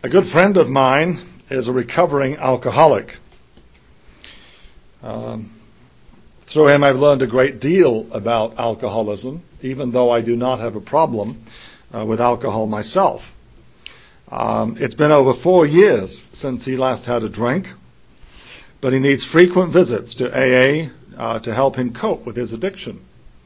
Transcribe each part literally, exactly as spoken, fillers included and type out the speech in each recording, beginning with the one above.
A good friend of mine is a recovering alcoholic. Um, through him I've learned a great deal about alcoholism, even though I do not have a problem uh, with alcohol myself. Um, it's been over four years since he last had a drink, but he needs frequent visits to A A uh, to help him cope with his addiction.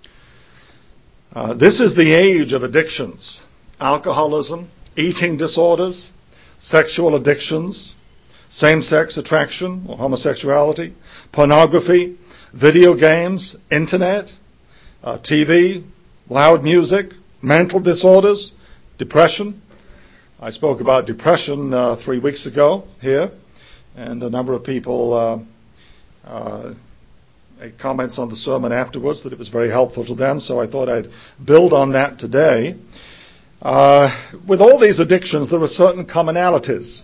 Uh, this is the age of addictions: alcoholism, eating disorders, sexual addictions, same-sex attraction or homosexuality, pornography, video games, internet, uh, T V, loud music, mental disorders, depression. I spoke about depression uh, three weeks ago here, and a number of people uh, uh, made comments on the sermon afterwards that it was very helpful to them, so I thought I'd build on that today. Uh, with all these addictions, there are certain commonalities.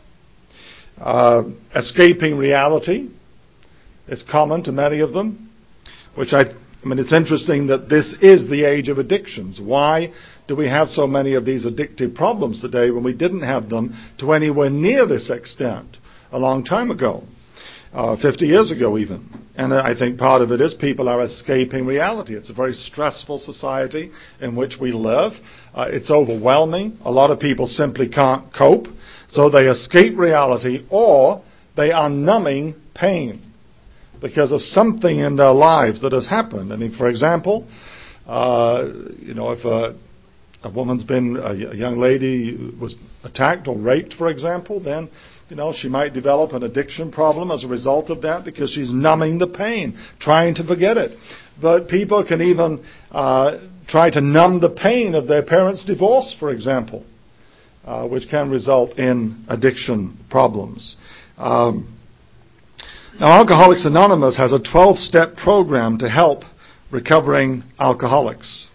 Uh, escaping reality is common to many of them, which I, I mean, it's interesting that this is the age of addictions. Why do we have so many of these addictive problems today when we didn't have them to anywhere near this extent a long time ago, uh, fifty years ago even? And I think part of it is people are escaping reality. It's a very stressful society in which we live. Uh, it's overwhelming. A lot of people simply can't cope. So they escape reality, or they are numbing pain because of something in their lives that has happened. I mean, for example, uh, you know, if a, a woman's been, a, a young lady was attacked or raped, for example, then you know, she might develop an addiction problem as a result of that because she's numbing the pain, trying to forget it. But people can even uh, try to numb the pain of their parents' divorce, for example, uh, which can result in addiction problems. Um, now, Alcoholics Anonymous has a twelve-step program to help recovering alcoholics.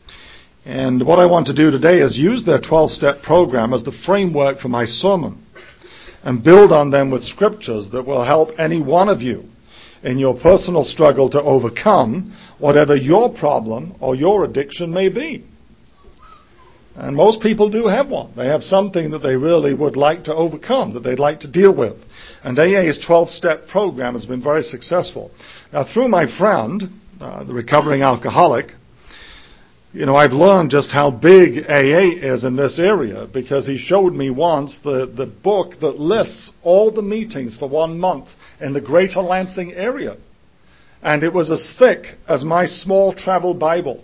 And what I want to do today is use their twelve-step program as the framework for my sermon, and build on them with scriptures that will help any one of you in your personal struggle to overcome whatever your problem or your addiction may be. And most people do have one. They have something that they really would like to overcome, that they'd like to deal with. And A A's twelve-step program has been very successful. Now, through my friend, uh, the recovering alcoholic, you know, I've learned just how big A A is in this area, because he showed me once the, the book that lists all the meetings for one month in the Greater Lansing area. And it was as thick as my small travel Bible.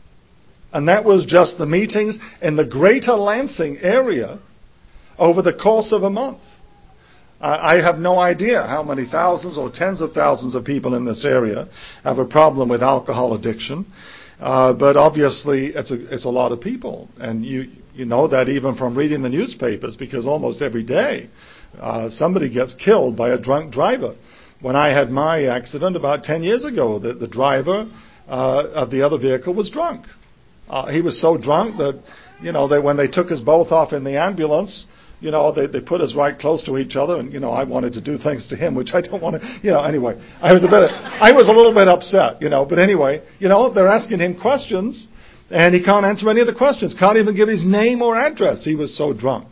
And that was just the meetings in the Greater Lansing area over the course of a month. Uh, I have no idea how many thousands or tens of thousands of people in this area have a problem with alcohol addiction. Uh, but obviously, it's a, it's a lot of people. And you, you know that even from reading the newspapers, because almost every day uh, somebody gets killed by a drunk driver. When I had my accident about ten years ago, the, the driver uh, of the other vehicle was drunk. Uh, he was so drunk that, you know, they, when they took us both off in the ambulance, you know, they, they put us right close to each other, and, you know, I wanted to do things to him, which I don't want to, you know, anyway. I was a bit, I was a little bit upset, you know, but anyway, you know, they're asking him questions, and he can't answer any of the questions, can't even give his name or address. He was so drunk.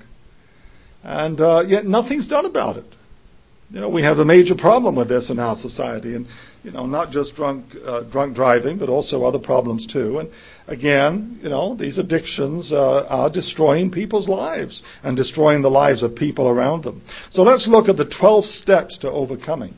And uh, yet nothing's done about it. You know, we have a major problem with this in our society, and, you know, not just drunk uh, drunk driving, but also other problems too. And again, you know, these addictions uh, are destroying people's lives and destroying the lives of people around them. So let's look at the twelve steps to overcoming,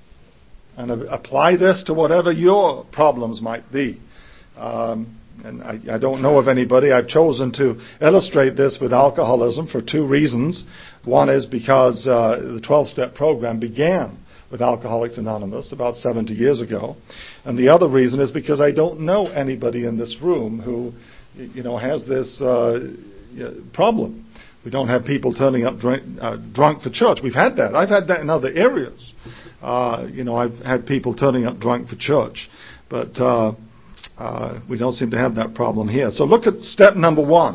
and uh, apply this to whatever your problems might be. Um, and I, I don't know of anybody. I've chosen to illustrate this with alcoholism for two reasons. One is because uh, the twelve-step program began with Alcoholics Anonymous about seventy years ago. And the other reason is because I don't know anybody in this room who, you know, has this uh, problem. We don't have people turning up drink, uh, drunk for church. We've had that. I've had that in other areas. Uh, you know, I've had people turning up drunk for church. But uh, uh, we don't seem to have that problem here. So look at step number one.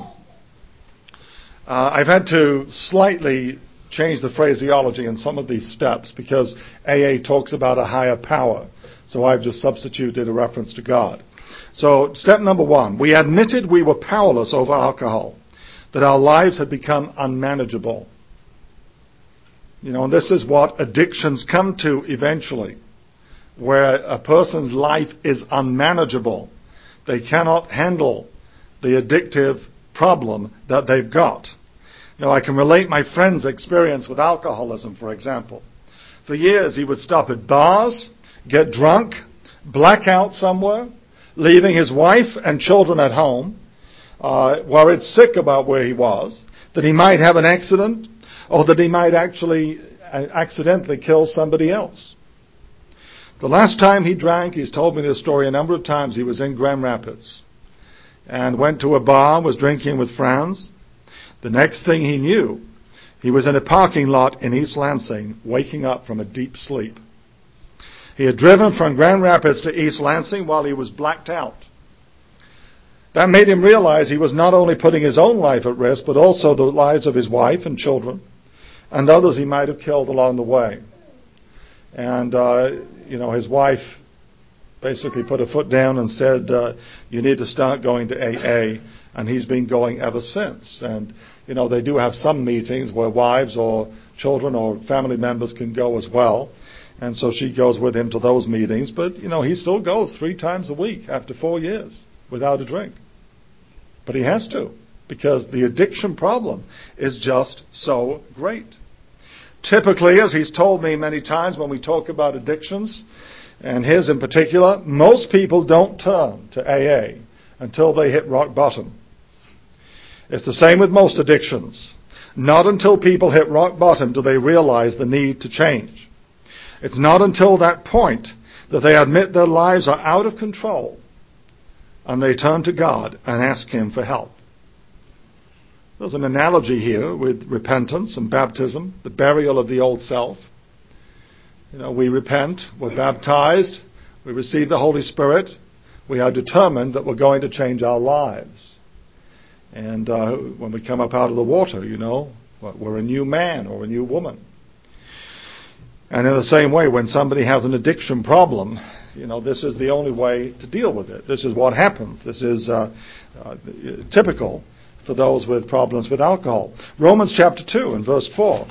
Uh, I've had to slightly change the phraseology in some of these steps because A A talks about a higher power. So I've just substituted a reference to God. So step number one, we admitted we were powerless over alcohol, that our lives had become unmanageable. You know, and this is what addictions come to eventually, where a person's life is unmanageable. They cannot handle the addictive problem that they've got. You know, I can relate my friend's experience with alcoholism, for example. For years, he would stop at bars, get drunk, black out somewhere, leaving his wife and children at home, uh, worried sick about where he was, that he might have an accident, or that he might actually uh, accidentally kill somebody else. The last time he drank, he's told me this story a number of times, he was in Grand Rapids and went to a bar, was drinking with friends. The next thing he knew, he was in a parking lot in East Lansing, waking up from a deep sleep. He had driven from Grand Rapids to East Lansing while he was blacked out. That made him realize he was not only putting his own life at risk, but also the lives of his wife and children, and others he might have killed along the way. And, uh, you know, his wife basically put her foot down and said, uh, you need to start going to A A, and he's been going ever since. And, you know, they do have some meetings where wives or children or family members can go as well. And so she goes with him to those meetings. But, you know, he still goes three times a week after four years without a drink. But he has to, because the addiction problem is just so great. Typically, as he's told me many times when we talk about addictions, and his in particular, most people don't turn to A A until they hit rock bottom. It's the same with most addictions. Not until people hit rock bottom do they realize the need to change. It's not until that point that they admit their lives are out of control and they turn to God and ask Him for help. There's an analogy here with repentance and baptism, the burial of the old self. You know, we repent, we're baptized, we receive the Holy Spirit, we are determined that we're going to change our lives. And uh, when we come up out of the water, you know, we're a new man or a new woman. And in the same way, when somebody has an addiction problem, you know, this is the only way to deal with it. This is what happens. This is uh, uh, typical for those with problems with alcohol. Romans chapter two and verse four.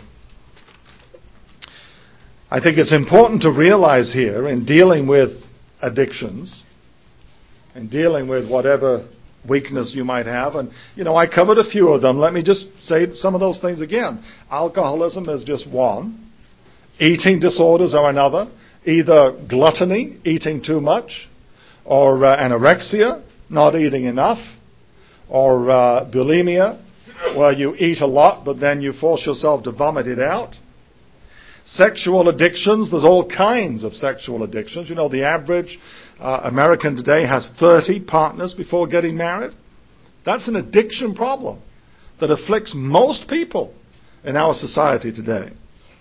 I think it's important to realize here in dealing with addictions and dealing with whatever weakness you might have. And, you know, I covered a few of them. Let me just say some of those things again. Alcoholism is just one. Eating disorders are another. Either gluttony, eating too much, or uh, anorexia, not eating enough, or uh, bulimia, where you eat a lot but then you force yourself to vomit it out. Sexual addictions, there's all kinds of sexual addictions. You know, the average uh, American today has thirty partners before getting married. That's an addiction problem that afflicts most people in our society today.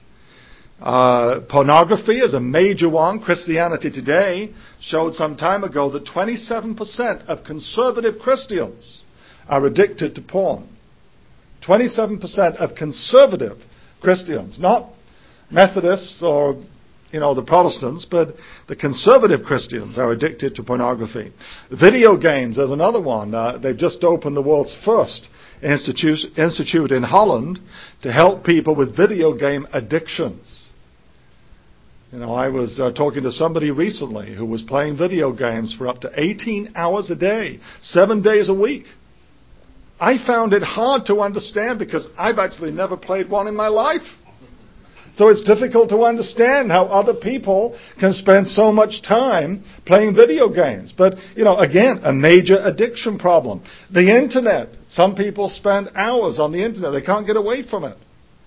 Uh, pornography is a major one. Christianity Today showed some time ago that twenty-seven percent of conservative Christians are addicted to porn. twenty-seven percent of conservative Christians, not Methodists or, you know, the Protestants, but the conservative Christians are addicted to pornography. Video games is another one. Uh, they've just opened the world's first institute, institute in Holland to help people with video game addictions. You know, I was uh, talking to somebody recently who was playing video games for up to eighteen hours a day, seven days a week. I found it hard to understand because I've actually never played one in my life. So it's difficult to understand how other people can spend so much time playing video games. But, you know, again, a major addiction problem. The Internet. Some people spend hours on the Internet. They can't get away from it.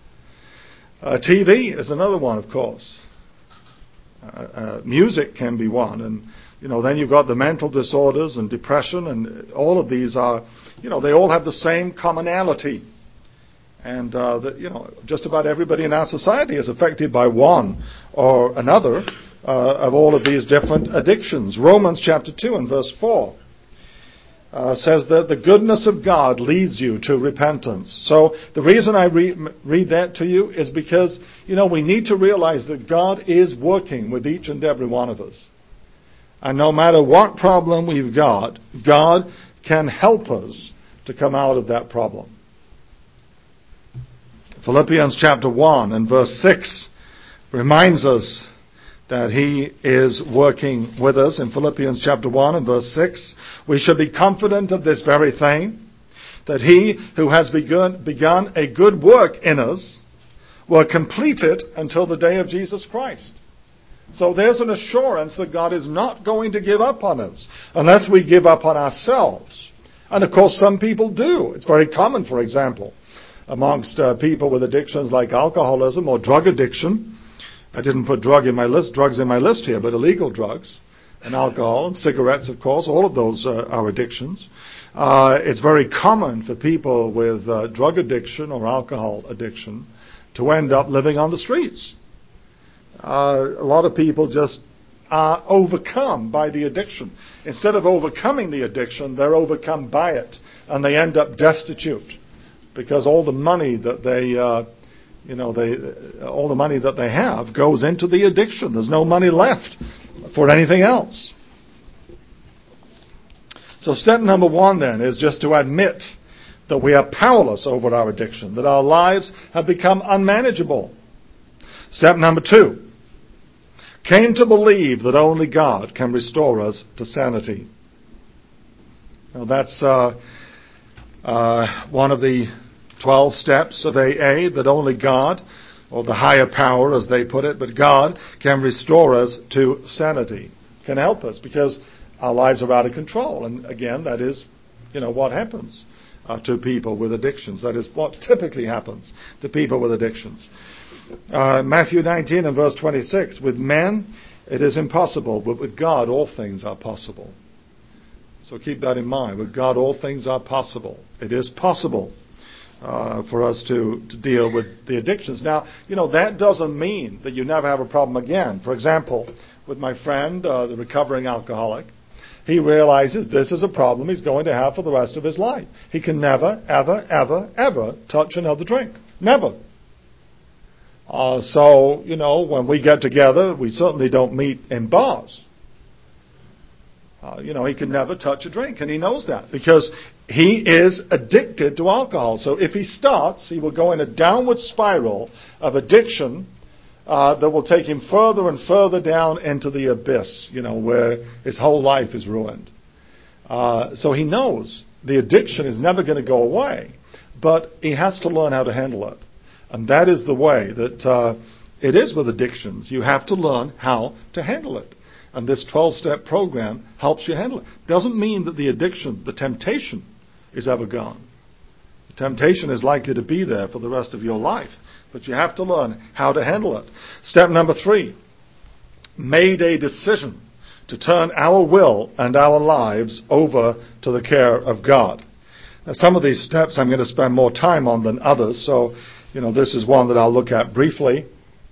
Uh, T V is another one, of course. Uh, uh, music can be one. And, you know, then you've got the mental disorders and depression, and all of these are, you know, they all have the same commonality. And, uh, the, you know, just about everybody in our society is affected by one or another uh, of all of these different addictions. Romans chapter two and verse four uh, says that the goodness of God leads you to repentance. So the reason I re- read that to you is because, you know, we need to realize that God is working with each and every one of us. And no matter what problem we've got, God can help us to come out of that problem. Philippians chapter one and verse six reminds us that He is working with us. In Philippians chapter one and verse six, we should be confident of this very thing, that He who has begun, begun a good work in us will complete it until the day of Jesus Christ. So there's an assurance that God is not going to give up on us unless we give up on ourselves. And of course some people do. It's very common, for example, amongst uh, people with addictions like alcoholism or drug addiction. I didn't put drug in my list, drugs in my list here, but illegal drugs and alcohol and cigarettes, of course, all of those uh, are addictions. Uh, it's very common for people with uh, drug addiction or alcohol addiction to end up living on the streets. Uh, a lot of people just are overcome by the addiction. Instead of overcoming the addiction, they're overcome by it, and they end up destitute because all the money that they uh, You know, they, all the money that they have goes into the addiction. There's no money left for anything else. So step number one then is just to admit that we are powerless over our addiction, that our lives have become unmanageable. Step number two, came to believe that only God can restore us to sanity. Now that's uh, uh, one of the twelve steps of A A, that only God, or the higher power as they put it, but God can restore us to sanity, can help us because our lives are out of control. And again, that is, you know, what happens uh, to people with addictions. That is what typically happens to people with addictions. Uh, Matthew nineteen and verse twenty-six, with men it is impossible, but with God all things are possible. So keep that in mind. With God all things are possible. It is possible Uh, for us to, to deal with the addictions. Now, you know, that doesn't mean that you never have a problem again. For example, with my friend, uh, the recovering alcoholic, he realizes this is a problem he's going to have for the rest of his life. He can never, ever, ever, ever touch another drink. Never. Uh, so, you know, when we get together, we certainly don't meet in bars. Uh, you know, he can never touch a drink, and he knows that because he is addicted to alcohol. So if he starts, he will go in a downward spiral of addiction uh, that will take him further and further down into the abyss, you know, where his whole life is ruined. Uh, so he knows the addiction is never going to go away, but he has to learn how to handle it. And that is the way that uh, it is with addictions. You have to learn how to handle it. And this twelve-step program helps you handle it. Doesn't mean that the addiction, the temptation, is ever gone. The temptation is likely to be there for the rest of your life. But you have to learn how to handle it. Step number three, made a decision to turn our will and our lives over to the care of God. Now, some of these steps I'm going to spend more time on than others. So, you know, this is one that I'll look at briefly.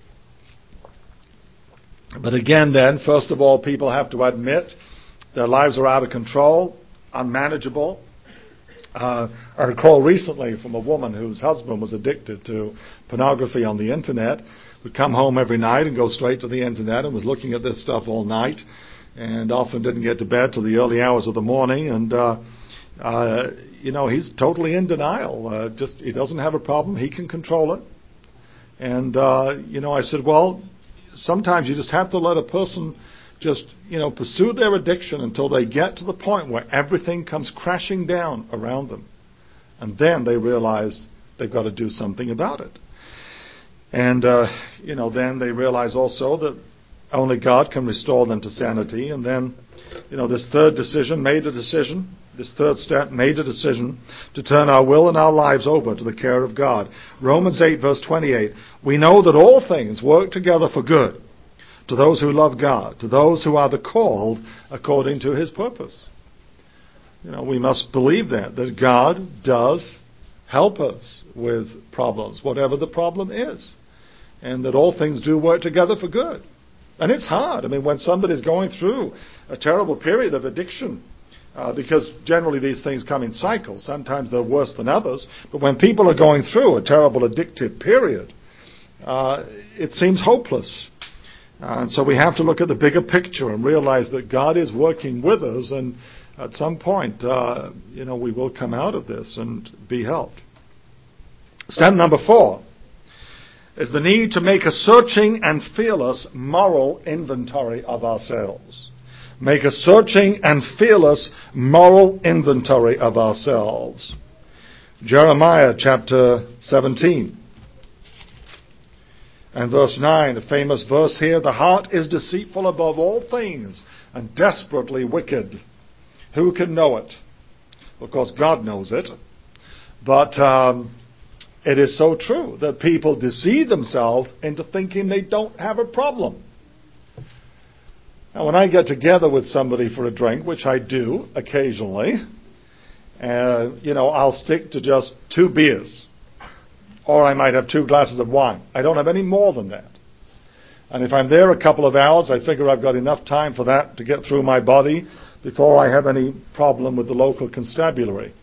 But again then, first of all, people have to admit their lives are out of control, unmanageable. Uh, I recall recently from a woman whose husband was addicted to pornography on the internet, would come home every night and go straight to the internet and was looking at this stuff all night and often didn't get to bed till the early hours of the morning. And, uh, uh, you know, he's totally in denial. Uh, just he doesn't have a problem. He can control it. And, uh, you know, I said, well, sometimes you just have to let a person just, you know, pursue their addiction until they get to the point where everything comes crashing down around them. And then they realize they've got to do something about it. And, uh, you know, then they realize also that only God can restore them to sanity. And then, you know, this third decision, made a decision, this third step, made a decision to turn our will and our lives over to the care of God. Romans eight, verse twenty-eight, we know that all things work together for good to those who love God, to those who are the called according to His purpose. You know, we must believe that, that God does help us with problems, whatever the problem is, and that all things do work together for good. And it's hard. I mean, when somebody's going through a terrible period of addiction, uh, because generally these things come in cycles. Sometimes they're worse than others. But when people are going through a terrible addictive period, uh, it seems hopeless. Uh, and so we have to look at the bigger picture and realize that God is working with us, and at some point, uh, you know, we will come out of this and be helped. Step number four, is the need to make a searching and fearless moral inventory of ourselves. Make a searching and fearless moral inventory of ourselves. Jeremiah chapter seventeen and verse nine, a famous verse here. The heart is deceitful above all things and desperately wicked. Who can know it? Of course, God knows it. But um, it is so true that people deceive themselves into thinking they don't have a problem. Now, when I get together with somebody for a drink, which I do occasionally, uh, you know, I'll stick to just two beers. Or I might have two glasses of wine. I don't have any more than that. And if I'm there a couple of hours, I figure I've got enough time for that to get through my body before I have any problem with the local constabulary.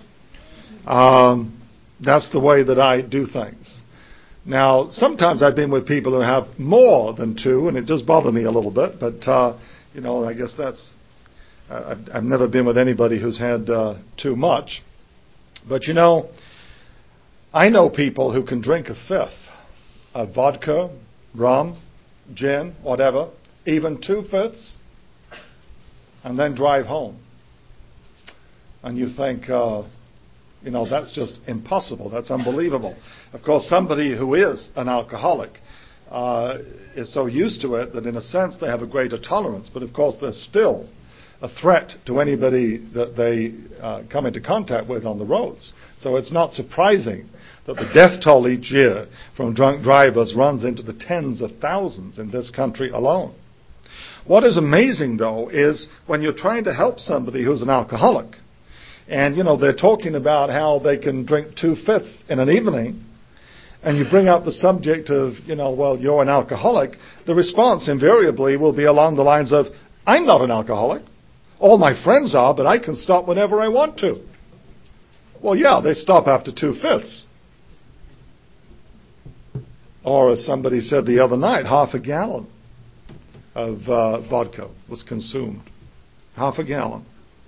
Um, that's the way that I do things. Now, sometimes I've been with people who have more than two, and it does bother me a little bit, but, uh, you know, I guess that's, uh, I've, I've never been with anybody who's had uh, too much. But, you know, I know people who can drink a fifth of vodka, rum, gin, whatever, even two-fifths, and then drive home. And you think, uh, you know, that's just impossible. That's unbelievable. Of course, somebody who is an alcoholic uh, is so used to it that in a sense they have a greater tolerance. But of course, they're still a threat to anybody that they uh, come into contact with on the roads. So it's not surprising that the death toll each year from drunk drivers runs into the tens of thousands in this country alone. What is amazing, though, is when you're trying to help somebody who's an alcoholic, and, you know, they're talking about how they can drink two-fifths in an evening, and you bring up the subject of, you know, well, you're an alcoholic, the response invariably will be along the lines of, I'm not an alcoholic. All my friends are, but I can stop whenever I want to. Well, yeah, they stop after two-fifths. Or as somebody said the other night, half a gallon of uh, vodka was consumed. Half a gallon.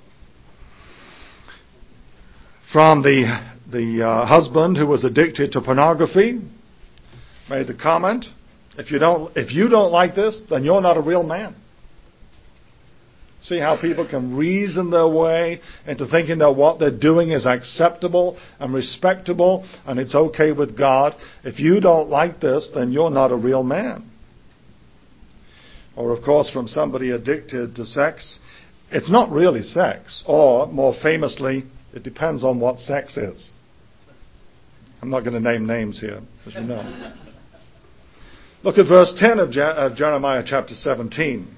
From the the uh, husband who was addicted to pornography, made the comment, if you don't if you don't like this, then you're not a real man. See how people can reason their way into thinking that what they're doing is acceptable and respectable and it's okay with God. If you don't like this, then you're not a real man. Or, of course, from somebody addicted to sex, it's not really sex. Or, more famously, it depends on what sex is. I'm not going to name names here, as you know. Look at verse ten of, Je- of Jeremiah chapter seventeen.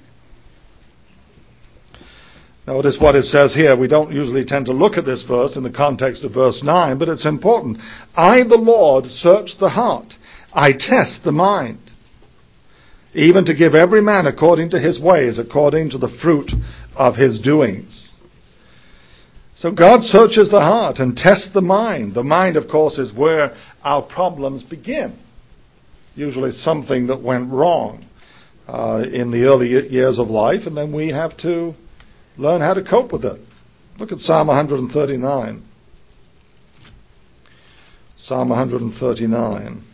Notice what it says here. We don't usually tend to look at this verse in the context of verse nine, but it's important. I, the Lord, search the heart. I test the mind, even to give every man according to his ways, according to the fruit of his doings. So God searches the heart and tests the mind. The mind, of course, is where our problems begin. Usually something that went wrong uh, in the early years of life, and then we have to learn how to cope with it. Look at Psalm one thirty-nine. Psalm one thirty-nine.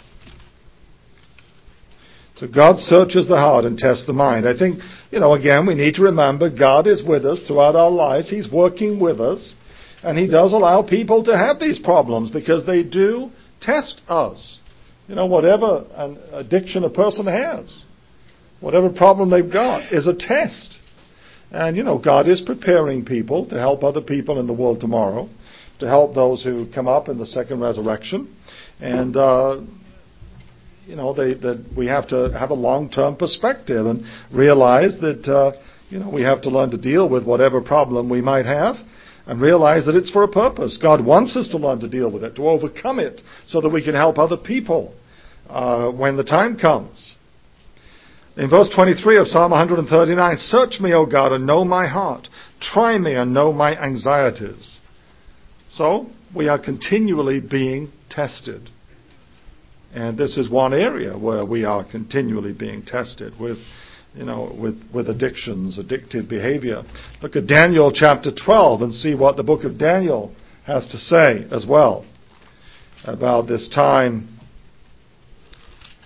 So God searches the heart and tests the mind. I think, you know, again, we need to remember God is with us throughout our lives. He's working with us. And He does allow people to have these problems because they do test us. You know, whatever an addiction a person has, whatever problem they've got is a test. And, you know, God is preparing people to help other people in the world tomorrow, to help those who come up in the second resurrection. And, uh, you know, they, that we have to have a long-term perspective and realize that, uh, you know, we have to learn to deal with whatever problem we might have and realize that it's for a purpose. God wants us to learn to deal with it, to overcome it, so that we can help other people uh, when the time comes. In verse twenty-three of Psalm one thirty-nine, search me, O God, and know my heart. Try me and know my anxieties. So, we are continually being tested. And this is one area where we are continually being tested with, you know, with, with addictions, addictive behavior. Look at Daniel chapter twelve and see what the book of Daniel has to say as well about this time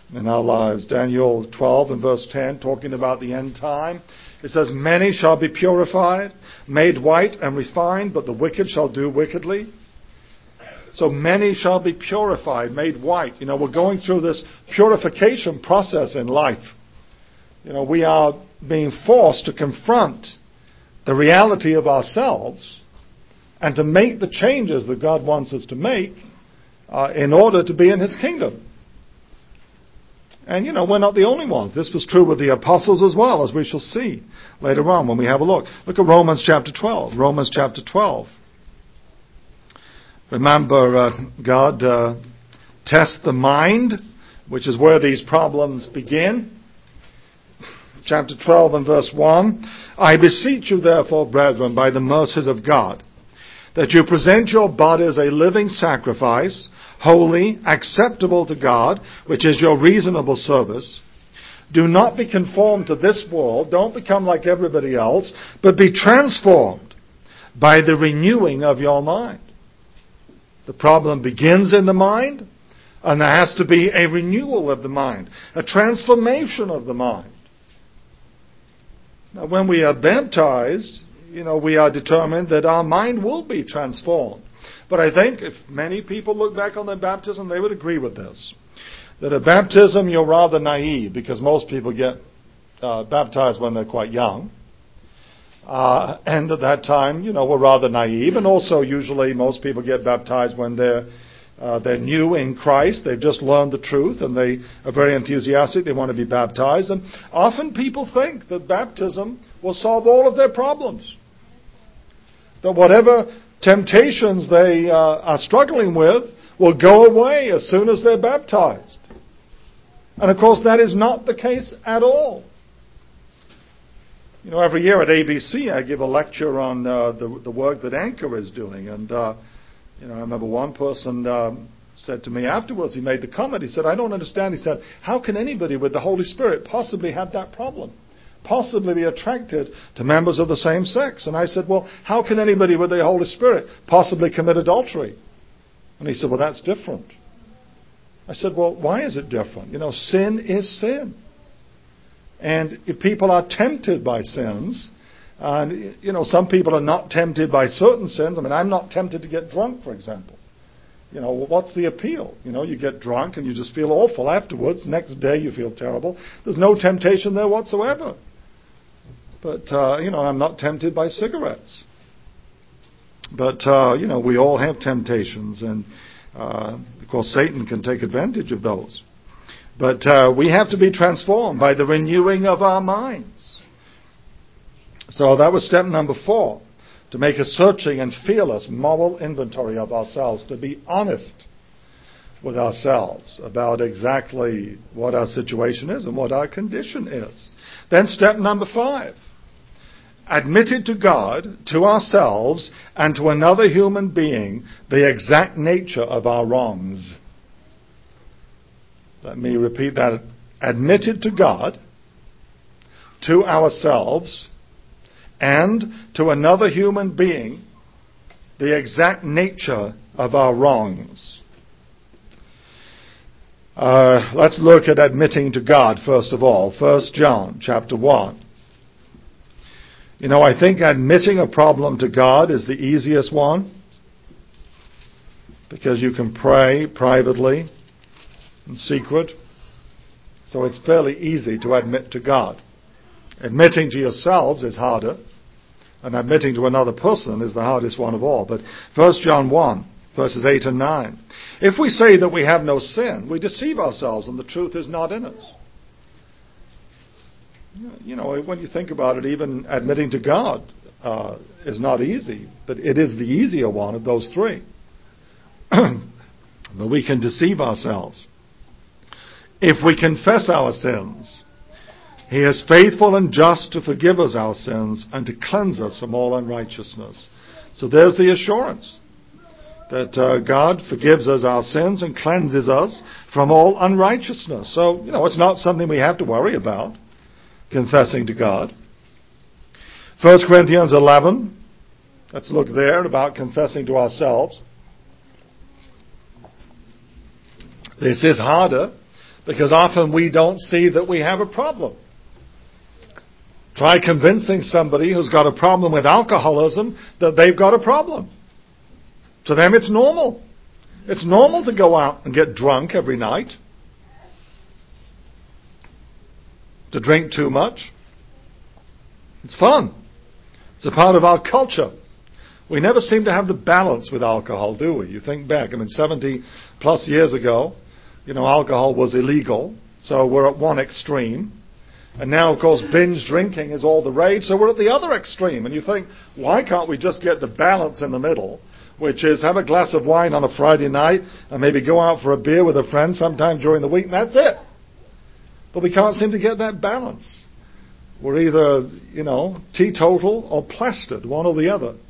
in our lives. Daniel twelve and verse ten, talking about the end time. It says, many shall be purified, made white and refined, but the wicked shall do wickedly. So many shall be purified, made white. You know, we're going through this purification process in life. You know, we are being forced to confront the reality of ourselves and to make the changes that God wants us to make uh, in order to be in His kingdom. And, you know, we're not the only ones. This was true with the apostles as well, as we shall see later on when we have a look. Look at Romans chapter twelve. Romans chapter twelve. Remember, uh, God uh, tests the mind, which is where these problems begin. Chapter twelve and verse one. I beseech you, therefore, brethren, by the mercies of God, that you present your bodies a living sacrifice, holy, acceptable to God, which is your reasonable service. Do not be conformed to this world. Don't become like everybody else, but be transformed by the renewing of your mind. The problem begins in the mind, and there has to be a renewal of the mind, a transformation of the mind. Now, when we are baptized, you know, we are determined that our mind will be transformed. But I think if many people look back on their baptism, they would agree with this. That at baptism, you're rather naive, because most people get uh, baptized when they're quite young. Uh, and at that time, you know, we're rather naive. And also, usually, most people get baptized when they're uh, they're new in Christ. They've just learned the truth, and they are very enthusiastic. They want to be baptized. And often people think that baptism will solve all of their problems. That whatever temptations they uh, are struggling with will go away as soon as they're baptized. And of course, that is not the case at all. You know, every year at A B C, I give a lecture on uh, the, the work that Anchor is doing. And, uh, you know, I remember one person um, said to me afterwards, he made the comment, he said, I don't understand. He said, how can anybody with the Holy Spirit possibly have that problem? Possibly be attracted to members of the same sex? And I said, well, how can anybody with the Holy Spirit possibly commit adultery? And he said, well, that's different. I said, well, why is it different? You know, sin is sin. And if people are tempted by sins, and, you know, some people are not tempted by certain sins. I mean, I'm not tempted to get drunk, for example. You know, what's the appeal? You know, you get drunk and you just feel awful afterwards. Next day you feel terrible. There's no temptation there whatsoever. But, uh, you know, I'm not tempted by cigarettes. But, uh, you know, we all have temptations. And, uh, of course, Satan can take advantage of those. But uh, we have to be transformed by the renewing of our minds. So that was step number four. To make a searching and fearless moral inventory of ourselves. To be honest with ourselves about exactly what our situation is and what our condition is. Then step number five. Admitted to God, to ourselves, and to another human being the exact nature of our wrongs. Let me repeat that. Admitted to God, to ourselves, and to another human being the exact nature of our wrongs. Uh, let's look at admitting to God first of all. First John chapter one. You know, I think admitting a problem to God is the easiest one, because you can pray privately, in secret. So it's fairly easy to admit to God. Admitting to yourselves is harder, and admitting to another person is the hardest one of all. But First John one, verses eight and nine. If we say that we have no sin, we deceive ourselves, and the truth is not in us. You know, when you think about it, even admitting to God uh, is not easy, but it is the easier one of those three. But we can deceive ourselves. If we confess our sins, He is faithful and just to forgive us our sins and to cleanse us from all unrighteousness. So there's the assurance that uh, God forgives us our sins and cleanses us from all unrighteousness. So, you know, it's not something we have to worry about, confessing to God. First Corinthians eleven, let's look there about confessing to ourselves. This is harder Because often we don't see that we have a problem. Try convincing somebody who's got a problem with alcoholism that they've got a problem. To them it's normal. It's normal to go out and get drunk every night. To drink too much. It's fun. It's a part of our culture. We never seem to have the balance with alcohol, do we? You think back, I mean, seventy plus years ago, you know, alcohol was illegal, so we're at one extreme. And now, of course, binge drinking is all the rage, so we're at the other extreme. And you think, why can't we just get the balance in the middle, which is have a glass of wine on a Friday night and maybe go out for a beer with a friend sometime during the week, and that's it. But we can't seem to get that balance. We're either, you know, teetotal or plastered, one or the other.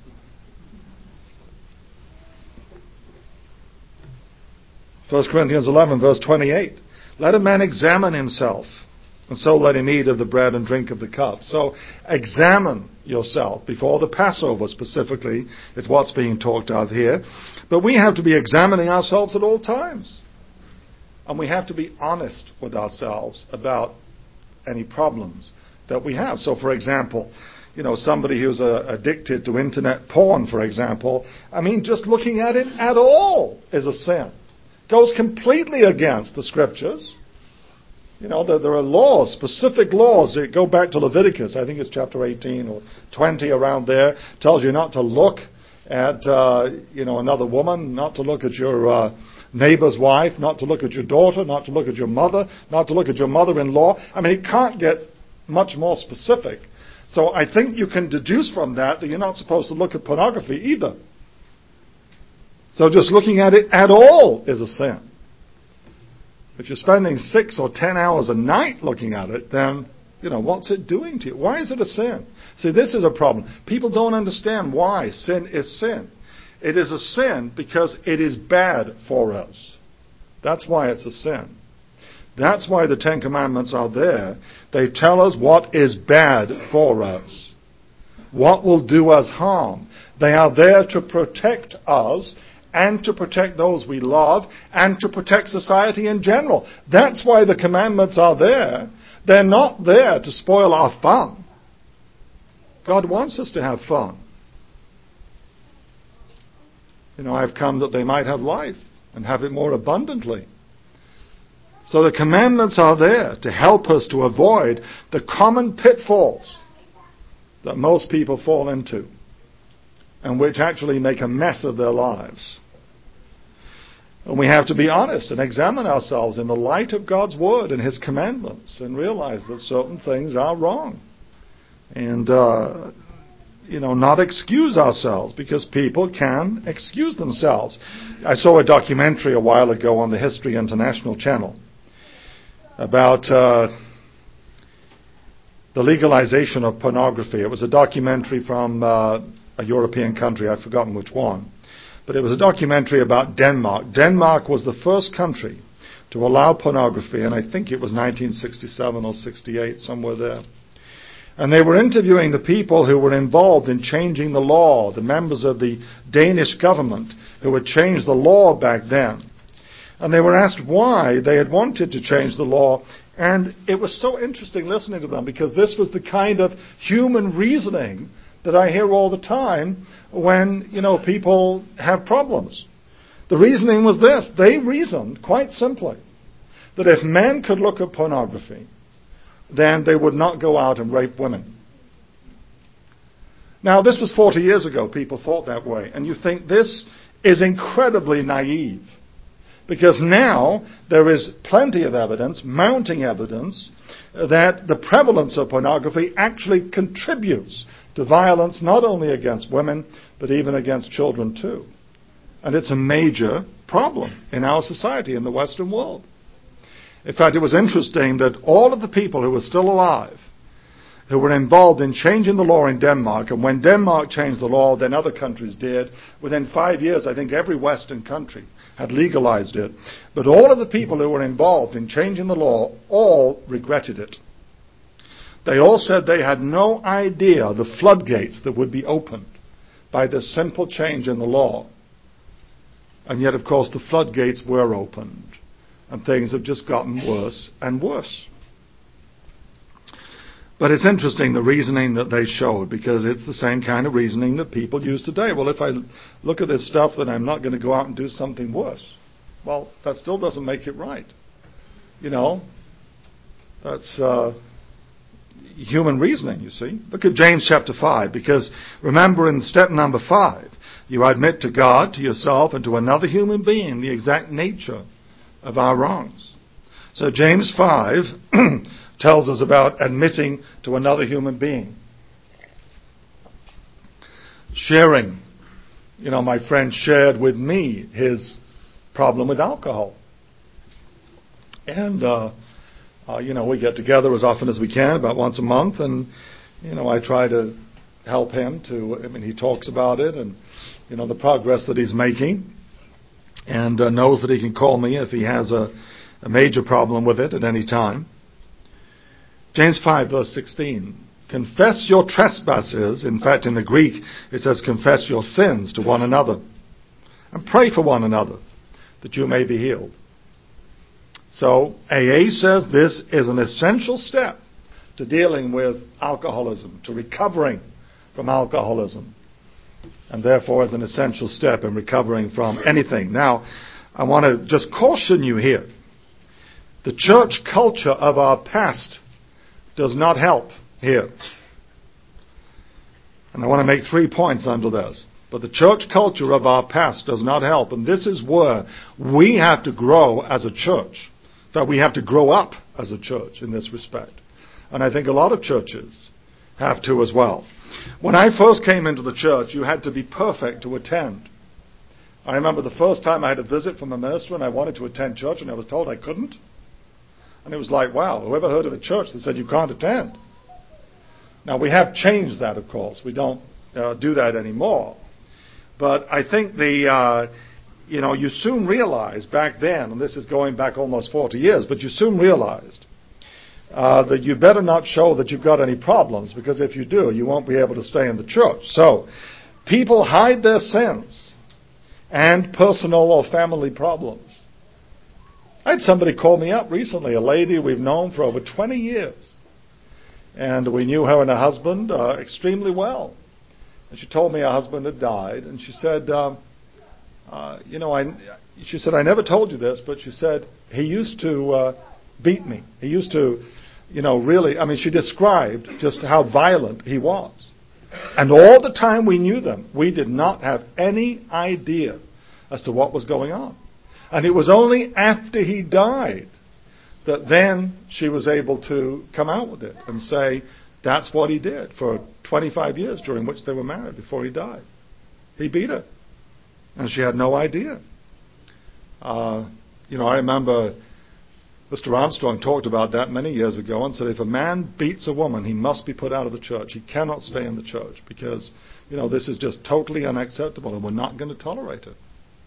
First Corinthians eleven, verse twenty-eight. Let a man examine himself, and so let him eat of the bread and drink of the cup. So examine yourself before the Passover specifically is what's being talked of here. But we have to be examining ourselves at all times. And we have to be honest with ourselves about any problems that we have. So, for example, you know, somebody who's uh, addicted to internet porn, for example, I mean, just looking at it at all is a sin. Goes completely against the Scriptures. You know, there, there are laws, specific laws that go back to Leviticus. I think it's chapter eighteen or twenty around there. Tells you not to look at, uh, you know, another woman, not to look at your uh, neighbor's wife, not to look at your daughter, not to look at your mother, not to look at your mother-in-law. I mean, it can't get much more specific. So I think you can deduce from that that you're not supposed to look at pornography either. So just looking at it at all is a sin. If you're spending six or ten hours a night looking at it, then, you know, what's it doing to you? Why is it a sin? See, this is a problem. People don't understand why sin is sin. It is a sin because it is bad for us. That's why it's a sin. That's why the Ten Commandments are there. They tell us what is bad for us, what will do us harm. They are there to protect us and to protect those we love and to protect society in general. That's why the commandments are there. They're not there to spoil our fun. God wants us to have fun. You know, I've come that they might have life and have it more abundantly. So the commandments are there to help us to avoid the common pitfalls that most people fall into and which actually make a mess of their lives. And we have to be honest and examine ourselves in the light of God's Word and His commandments and realize that certain things are wrong. And, uh, you know, not excuse ourselves because people can excuse themselves. I saw a documentary a while ago on the History International channel about uh, the legalization of pornography. It was a documentary from uh, a European country, I've forgotten which one. But it was a documentary about Denmark. Denmark was the first country to allow pornography, and I think it was nineteen sixty-seven or sixty-eight, somewhere there. And they were interviewing the people who were involved in changing the law, the members of the Danish government who had changed the law back then. And they were asked why they had wanted to change the law. And it was so interesting listening to them because this was the kind of human reasoning that I hear all the time when, you know, people have problems. The reasoning was this. They reasoned, quite simply, that if men could look at pornography, then they would not go out and rape women. Now, this was forty years ago. People thought that way. And you think this is incredibly naive. Because now there is plenty of evidence, mounting evidence, that the prevalence of pornography actually contributes to violence not only against women, but even against children too. And it's a major problem in our society, in the Western world. In fact, it was interesting that all of the people who were still alive, who were involved in changing the law in Denmark, and when Denmark changed the law, then other countries did. Within five years, I think every Western country had legalized it. But all of the people who were involved in changing the law all regretted it. They all said they had no idea the floodgates that would be opened by this simple change in the law. And yet, of course, the floodgates were opened. And things have just gotten worse and worse. But it's interesting, the reasoning that they showed, because it's the same kind of reasoning that people use today. Well, if I look at this stuff, then I'm not going to go out and do something worse. Well, that still doesn't make it right. You know, that's uh, human reasoning, you see. Look at James chapter five, because remember in step number five, you admit to God, to yourself, and to another human being the exact nature of our wrongs. So James five tells us about admitting to another human being. Sharing. You know, my friend shared with me his problem with alcohol. And, uh, uh, you know, we get together as often as we can, about once a month, and, you know, I try to help him to, I mean, he talks about it and, you know, the progress that he's making, and uh, knows that he can call me if he has a, a major problem with it at any time. James five verse sixteen, confess your trespasses, in fact in the Greek it says confess your sins to one another, and pray for one another that you may be healed. So A A says this is an essential step to dealing with alcoholism, to recovering from alcoholism, and therefore is an essential step in recovering from anything. Now, I want to just caution you here. The church culture of our past does not help here. And I want to make three points under this. But the church culture of our past does not help. And this is where we have to grow as a church. In fact, we have to grow up as a church in this respect. And I think a lot of churches have to as well. When I first came into the church, you had to be perfect to attend. I remember the first time I had a visit from a minister and I wanted to attend church and I was told I couldn't. And it was like, wow, whoever heard of a church that said you can't attend? Now, we have changed that, of course. We don't uh, do that anymore. But I think the, uh, you know, you soon realized back then, and this is going back almost forty years, but you soon realized uh, that you better not show that you've got any problems, because if you do, you won't be able to stay in the church. So, people hide their sins and personal or family problems. I had somebody call me up recently, a lady we've known for over twenty years. And we knew her and her husband uh, extremely well. And she told me her husband had died. And she said, um, uh, you know, I, she said, I never told you this, but she said, he used to uh, beat me. He used to, you know, really, I mean, she described just how violent he was. And all the time we knew them, we did not have any idea as to what was going on. And it was only after he died that then she was able to come out with it and say, that's what he did for twenty-five years during which they were married before he died. He beat her. And she had no idea. Uh, you know, I remember Mister Armstrong talked about that many years ago and said if a man beats a woman, he must be put out of the church. He cannot stay in the church because, you know, this is just totally unacceptable and we're not going to tolerate it.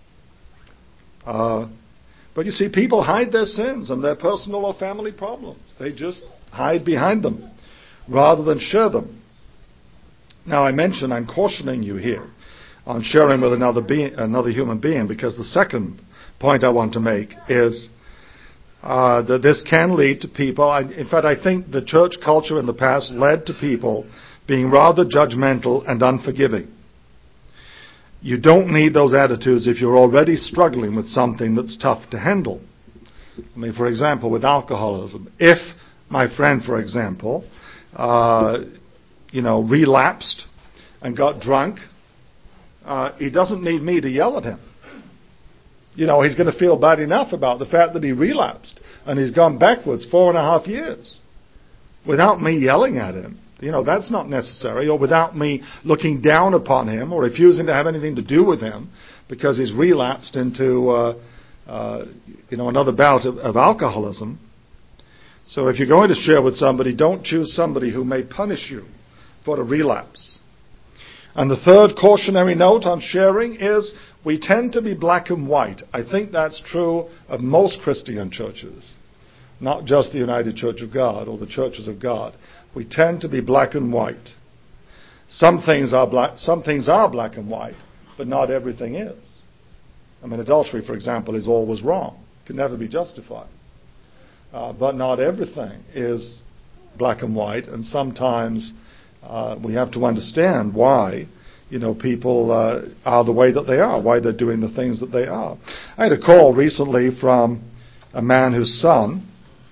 Uh, but you see, people hide their sins and their personal or family problems. They just hide behind them rather than share them. Now, I mentioned I'm cautioning you here on sharing with another being, another human being, because the second point I want to make is uh, that this can lead to people. I, in fact, I think the church culture in the past led to people being rather judgmental and unforgiving. You don't need those attitudes if you're already struggling with something that's tough to handle. I mean, for example, with alcoholism. If my friend, for example, uh, you know, relapsed and got drunk, uh, he doesn't need me to yell at him. You know, he's going to feel bad enough about the fact that he relapsed and he's gone backwards four and a half years without me yelling at him. You know, that's not necessary, or without me looking down upon him or refusing to have anything to do with him because he's relapsed into, uh, uh, you know, another bout of, of alcoholism. So if you're going to share with somebody, don't choose somebody who may punish you for a relapse. And the third cautionary note on sharing is we tend to be black and white. I think that's true of most Christian churches, not just the United Church of God or the churches of God. We tend to be black and white. Some things are black, some things are black and white, but not everything is. I mean, adultery, for example, is always wrong. can never be justified. Uh, but not everything is black and white, and sometimes uh, we have to understand why, you know, people uh, are the way that they are, why they're doing the things that they are. I had a call recently from a man whose son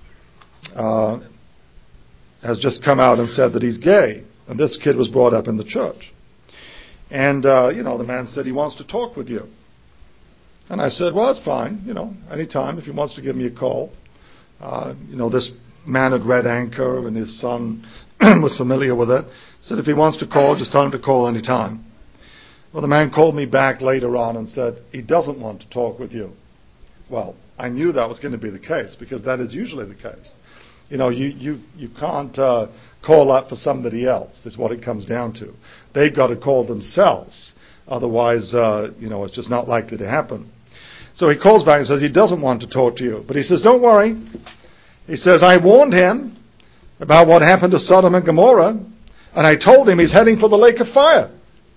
uh, has just come out and said that he's gay, and this kid was brought up in the church. And, uh, you know, the man said he wants to talk with you. And I said, well, that's fine, you know, anytime if he wants to give me a call. Uh, you know, this man had read Anchor, and his son was familiar with it. Said if he wants to call, just tell him to call anytime. Well, the man called me back later on and said he doesn't want to talk with you. Well, I knew that was going to be the case, because that is usually the case. You know, you, you, you can't uh, call up for somebody else. That's what it comes down to. They've got to call themselves. Otherwise, uh, you know, it's just not likely to happen. So he calls back and says he doesn't want to talk to you. But he says, don't worry. He says, I warned him about what happened to Sodom and Gomorrah, and I told him he's heading for the lake of fire.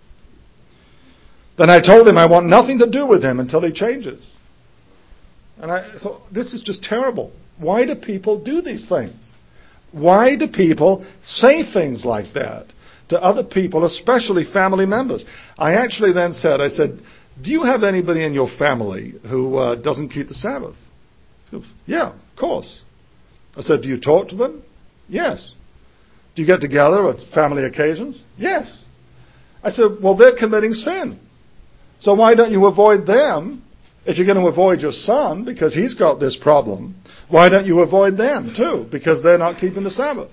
Then I told him I want nothing to do with him until he changes. And I thought, this is just terrible. Why do people do these things? Why do people say things like that to other people, especially family members? I actually then said, I said, do you have anybody in your family who uh, doesn't keep the Sabbath? He goes, yeah, of course. I said, do you talk to them? Yes. Do you get together at family occasions? Yes. I said, well, they're committing sin. So why don't you avoid them? If you're going to avoid your son because he's got this problem, why don't you avoid them too? Because they're not keeping the Sabbath.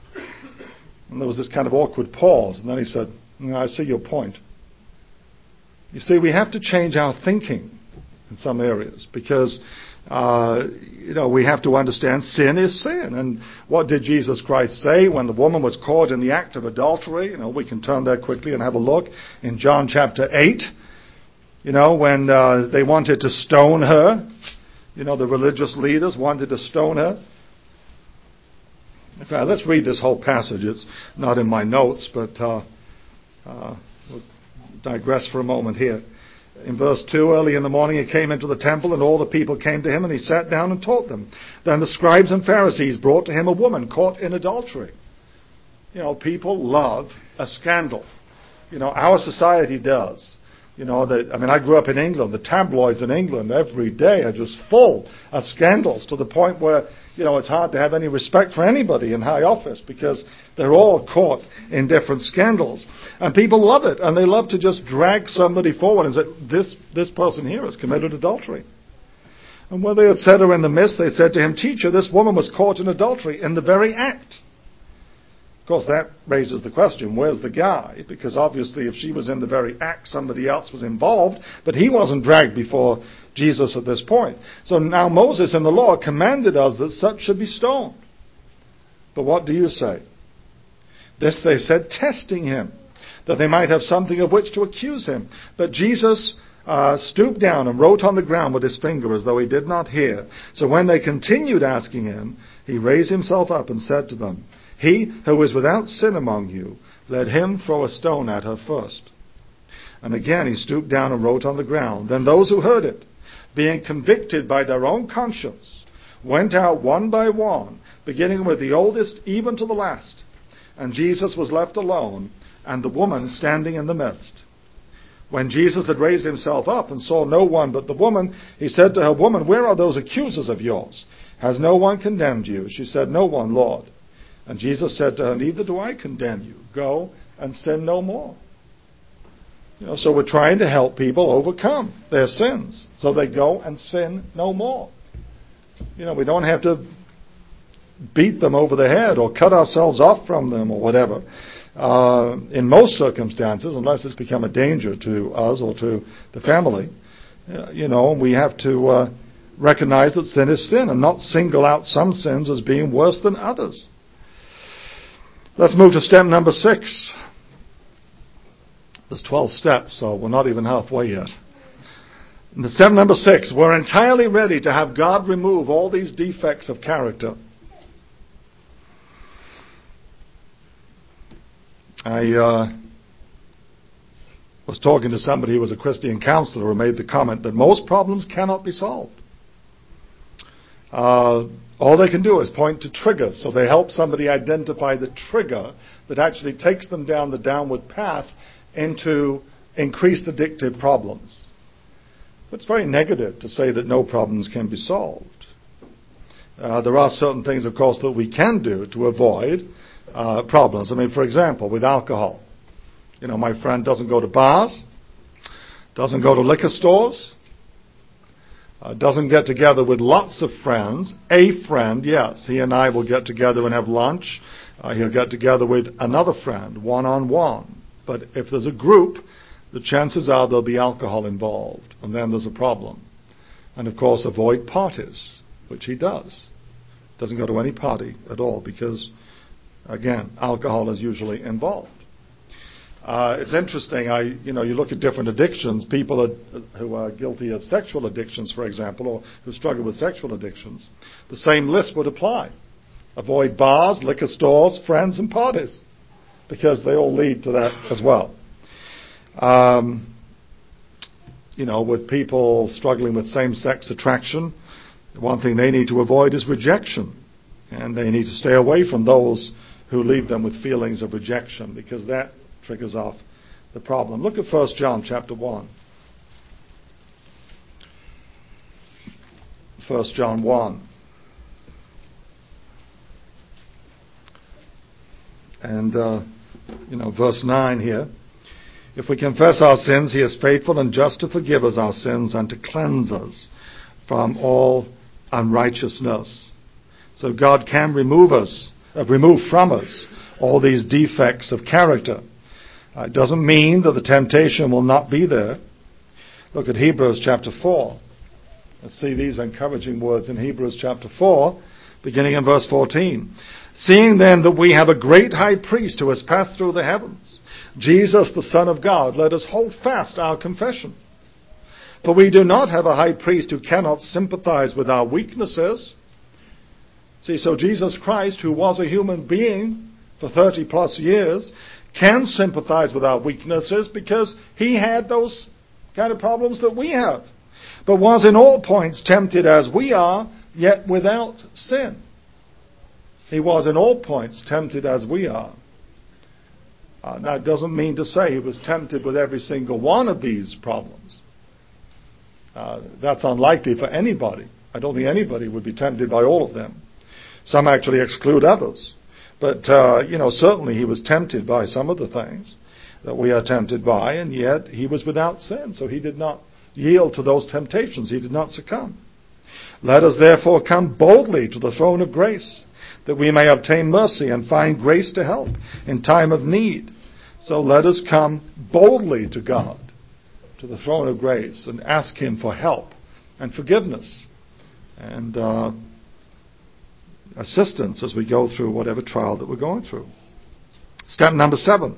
And there was this kind of awkward pause. And then he said, no, I see your point. You see, we have to change our thinking in some areas because, uh, you know, we have to understand sin is sin. And what did Jesus Christ say when the woman was caught in the act of adultery? You know, we can turn there quickly and have a look in John chapter eight. You know, when uh, they wanted to stone her, you know, the religious leaders wanted to stone her. In fact, let's read this whole passage. It's not in my notes, but uh, uh, we'll digress for a moment here. In verse two, early in the morning he came into the temple, and all the people came to him, and he sat down and taught them. Then the scribes and Pharisees brought to him a woman caught in adultery. You know, people love a scandal. You know, our society does. You know, the, I mean, I grew up in England. The tabloids in England every day are just full of scandals to the point where, you know, it's hard to have any respect for anybody in high office because they're all caught in different scandals. And people love it, and they love to just drag somebody forward and say, this, this person here has committed adultery. And when they had set her in the midst, they said to him, Teacher, this woman was caught in adultery in the very act. Of course, that raises the question, where's the guy? Because obviously if she was in the very act, somebody else was involved, but he wasn't dragged before Jesus at this point. So now Moses in the law commanded us that such should be stoned. But what do you say? This they said, testing him, that they might have something of which to accuse him. But Jesus uh, stooped down and wrote on the ground with his finger as though he did not hear. So when they continued asking him, he raised himself up and said to them, He who is without sin among you, let him throw a stone at her first. And again he stooped down and wrote on the ground. Then those who heard it, being convicted by their own conscience, went out one by one, beginning with the oldest even to the last. And Jesus was left alone, and the woman standing in the midst. When Jesus had raised himself up and saw no one but the woman, he said to her, Woman, where are those accusers of yours? Has no one condemned you? She said, No one, Lord. And Jesus said to her, Neither do I condemn you. Go and sin no more. You know, so we're trying to help people overcome their sins. So they go and sin no more. You know, we don't have to beat them over the head or cut ourselves off from them or whatever. Uh, in most circumstances, unless it's become a danger to us or to the family, uh, you know, we have to uh, recognize that sin is sin and not single out some sins as being worse than others. Let's move to step number six. There's twelve steps, so we're not even halfway yet. And step number six, we're entirely ready to have God remove all these defects of character. I uh, was talking to somebody who was a Christian counselor who made the comment that most problems cannot be solved. Uh, all they can do is point to triggers. So they help somebody identify the trigger that actually takes them down the downward path into increased addictive problems. But it's very negative to say that no problems can be solved. Uh, there are certain things, of course, that we can do to avoid uh, problems. I mean, for example, with alcohol. You know, my friend doesn't go to bars, doesn't go to liquor stores, uh, doesn't get together with lots of friends. A friend, yes, he and I will get together and have lunch. Uh, he'll get together with another friend, one-on-one. But if there's a group, the chances are there'll be alcohol involved, and then there's a problem. And, of course, avoid parties, which he does. Doesn't go to any party at all because, again, alcohol is usually involved. Uh, it's interesting, I, you know, you look at different addictions, people are, who are guilty of sexual addictions, for example, or who struggle with sexual addictions, the same list would apply. Avoid bars, liquor stores, friends, and parties, because they all lead to that as well. Um, you know, with people struggling with same-sex attraction, the one thing they need to avoid is rejection. And they need to stay away from those who leave them with feelings of rejection, because that triggers off the problem. Look at First John chapter one. First John one. And, uh, you know, verse nine here. If we confess our sins, he is faithful and just to forgive us our sins and to cleanse us from all unrighteousness. So God can remove us, uh, remove from us all these defects of character. Uh, it doesn't mean that the temptation will not be there. Look at Hebrews chapter four. Let's see these encouraging words in Hebrews chapter four, beginning in verse fourteen. Seeing then that we have a great high priest who has passed through the heavens, Jesus the Son of God, let us hold fast our confession. For we do not have a high priest who cannot sympathize with our weaknesses. See, so Jesus Christ, who was a human being for thirty plus years, can sympathize with our weaknesses because he had those kind of problems that we have, but was in all points tempted as we are, yet without sin. He was in all points tempted as we are. Uh, that doesn't mean to say he was tempted with every single one of these problems. Uh, that's unlikely for anybody. I don't think anybody would be tempted by all of them. Some actually exclude others. But, uh, you know, certainly he was tempted by some of the things that we are tempted by, and yet he was without sin, so he did not yield to those temptations. He did not succumb. Let us therefore come boldly to the throne of grace, that we may obtain mercy and find grace to help in time of need. So let us come boldly to God, to the throne of grace, and ask him for help and forgiveness and uh, assistance as we go through whatever trial that we're going through. Step number seven.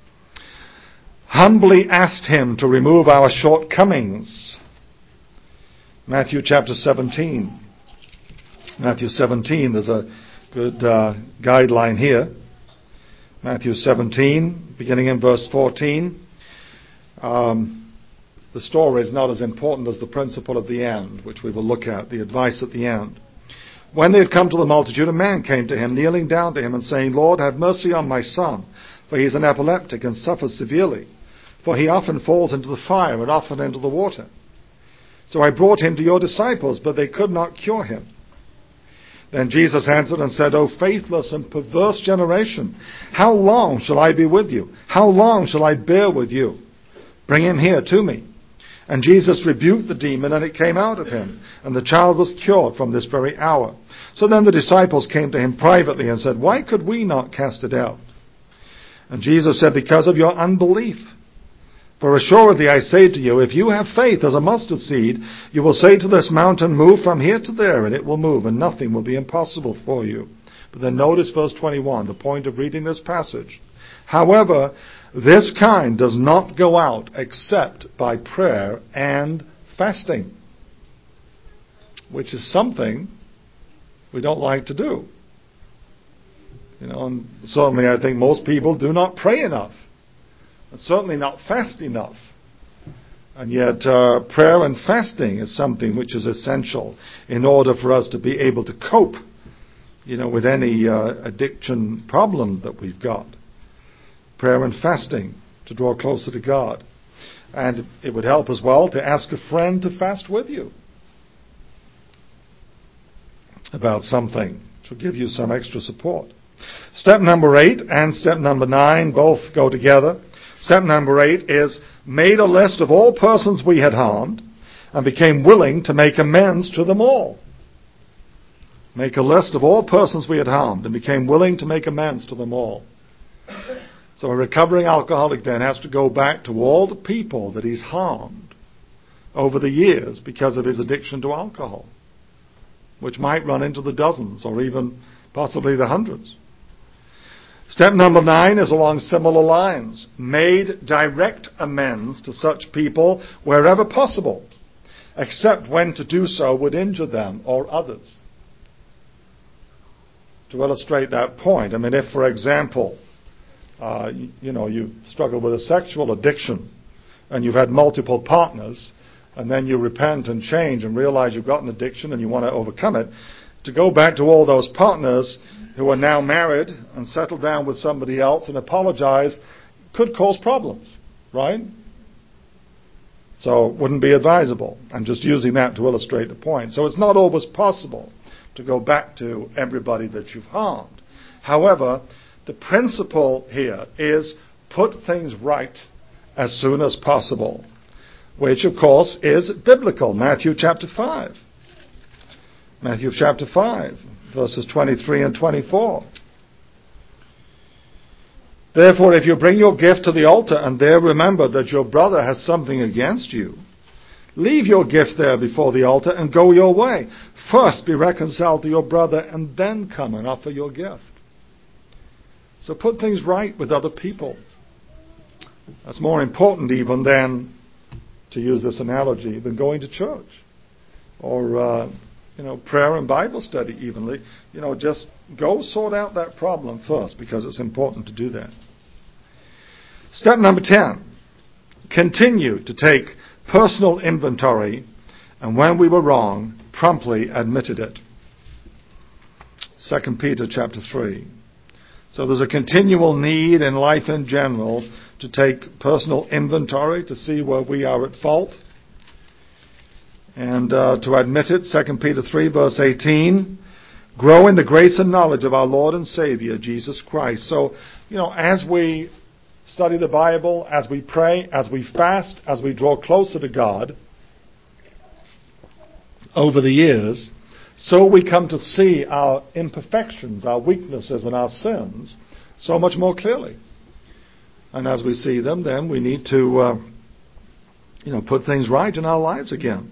Humbly asked him to remove our shortcomings. Matthew chapter seventeen. Matthew seventeen, there's a good uh, guideline here. Matthew seventeen, beginning in verse fourteen. Um, the story is not as important as the principle of the end, which we will look at, the advice at the end. When they had come to the multitude, a man came to him, kneeling down to him and saying, Lord, have mercy on my son, for he is an epileptic and suffers severely. For he often falls into the fire and often into the water. So I brought him to your disciples, but they could not cure him. Then Jesus answered and said, O faithless and perverse generation, how long shall I be with you? How long shall I bear with you? Bring him here to me. And Jesus rebuked the demon, and it came out of him. And the child was cured from this very hour. So then the disciples came to him privately and said, Why could we not cast it out? And Jesus said, Because of your unbelief. For assuredly I say to you, if you have faith as a mustard seed, you will say to this mountain, Move from here to there, and it will move, and nothing will be impossible for you. But then notice verse twenty-one, the point of reading this passage. However, this kind does not go out except by prayer and fasting, which is something we don't like to do. You know, and certainly I think most people do not pray enough, and certainly not fast enough. And yet uh, prayer and fasting is something which is essential in order for us to be able to cope, you know, with any uh, addiction problem that we've got. Prayer and fasting to draw closer to God. And it would help as well to ask a friend to fast with you about something, to give you some extra support. Step number eight and step number nine both go together. Step number eight is made a list of all persons we had harmed and became willing to make amends to them all. Make a list of all persons we had harmed and became willing to make amends to them all. So a recovering alcoholic then has to go back to all the people that he's harmed over the years because of his addiction to alcohol, which might run into the dozens or even possibly the hundreds. Step number nine is along similar lines. Made direct amends to such people wherever possible, except when to do so would injure them or others. To illustrate that point, I mean, if, for example, uh, you, you know, you struggle with a sexual addiction and you've had multiple partners, and then you repent and change and realize you've got an addiction and you want to overcome it, to go back to all those partners who are now married and settle down with somebody else and apologize could cause problems, right? So it wouldn't be advisable. I'm just using that to illustrate the point. So it's not always possible to go back to everybody that you've harmed. However, the principle here is put things right as soon as possible, which of course is biblical. Matthew chapter five. Matthew chapter five, verses twenty-three and twenty-four. Therefore, if you bring your gift to the altar and there remember that your brother has something against you, leave your gift there before the altar and go your way. First be reconciled to your brother and then come and offer your gift. So put things right with other people. That's more important even than, to use this analogy, than going to church or uh, you know, prayer and Bible study evenly. You know, just go sort out that problem first because it's important to do that. Step number ten. Continue to take personal inventory and when we were wrong, promptly admitted it. Second Peter chapter three. So there's a continual need in life in general to take personal inventory to see where we are at fault. And uh, to admit it, Second Peter three, verse eighteen, grow in the grace and knowledge of our Lord and Savior, Jesus Christ. So, you know, as we study the Bible, as we pray, as we fast, as we draw closer to God over the years, so we come to see our imperfections, our weaknesses, and our sins so much more clearly. And as we see them, then we need to, uh, you know, put things right in our lives again.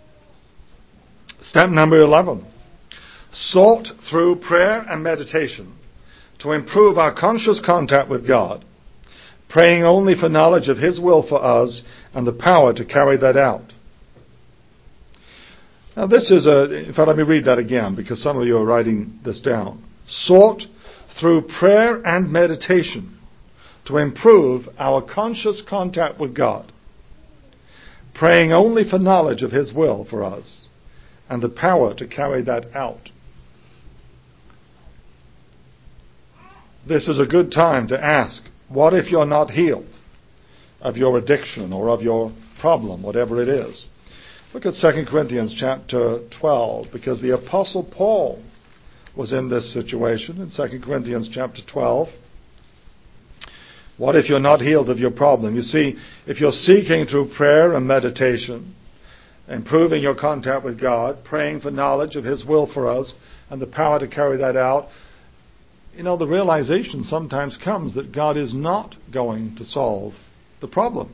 Step number eleven. Sought through prayer and meditation to improve our conscious contact with God, praying only for knowledge of His will for us and the power to carry that out. Now this is a, in fact let me read that again because some of you are writing this down. Sought through prayer and meditation to improve our conscious contact with God, praying only for knowledge of His will for us and the power to carry that out. This is a good time to ask, what if you're not healed of your addiction or of your problem, whatever it is? Look at Second Corinthians chapter twelve, because the Apostle Paul was in this situation in Second Corinthians chapter twelve. What if you're not healed of your problem? You see, if you're seeking through prayer and meditation, improving your contact with God, praying for knowledge of His will for us and the power to carry that out, you know, the realization sometimes comes that God is not going to solve the problem.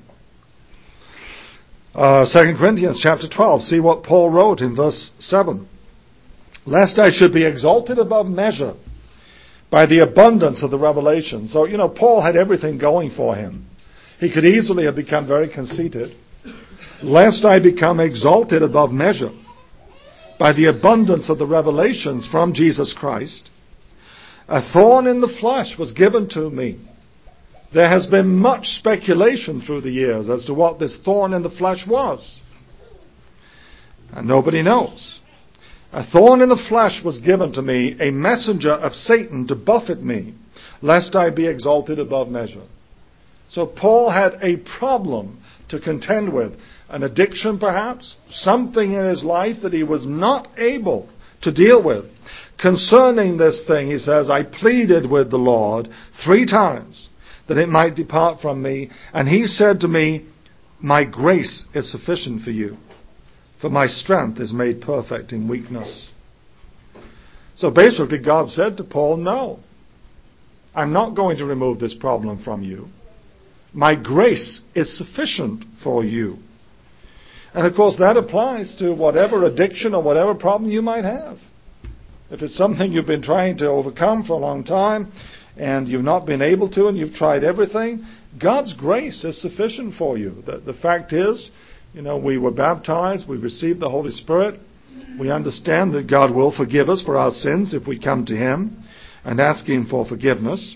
Uh, Second Corinthians chapter twelve, see what Paul wrote in verse seven. Lest I should be exalted above measure by the abundance of the revelation. So, you know, Paul had everything going for him. He could easily have become very conceited. Lest I become exalted above measure by the abundance of the revelations from Jesus Christ, a thorn in the flesh was given to me, There has been much speculation through the years as to what this thorn in the flesh was. And nobody knows. A thorn in the flesh was given to me, a messenger of Satan to buffet me, lest I be exalted above measure. So Paul had a problem to contend with. An addiction perhaps, something in his life that he was not able to deal with. Concerning this thing, he says, I pleaded with the Lord three times that it might depart from me. And he said to me, my grace is sufficient for you, for my strength is made perfect in weakness. So basically God said to Paul, no, I'm not going to remove this problem from you. My grace is sufficient for you. And of course that applies to whatever addiction or whatever problem you might have. If it's something you've been trying to overcome for a long time and you've not been able to and you've tried everything, God's grace is sufficient for you. The, the fact is, you know, we were baptized, we received the Holy Spirit. We understand that God will forgive us for our sins if we come to Him and ask Him for forgiveness.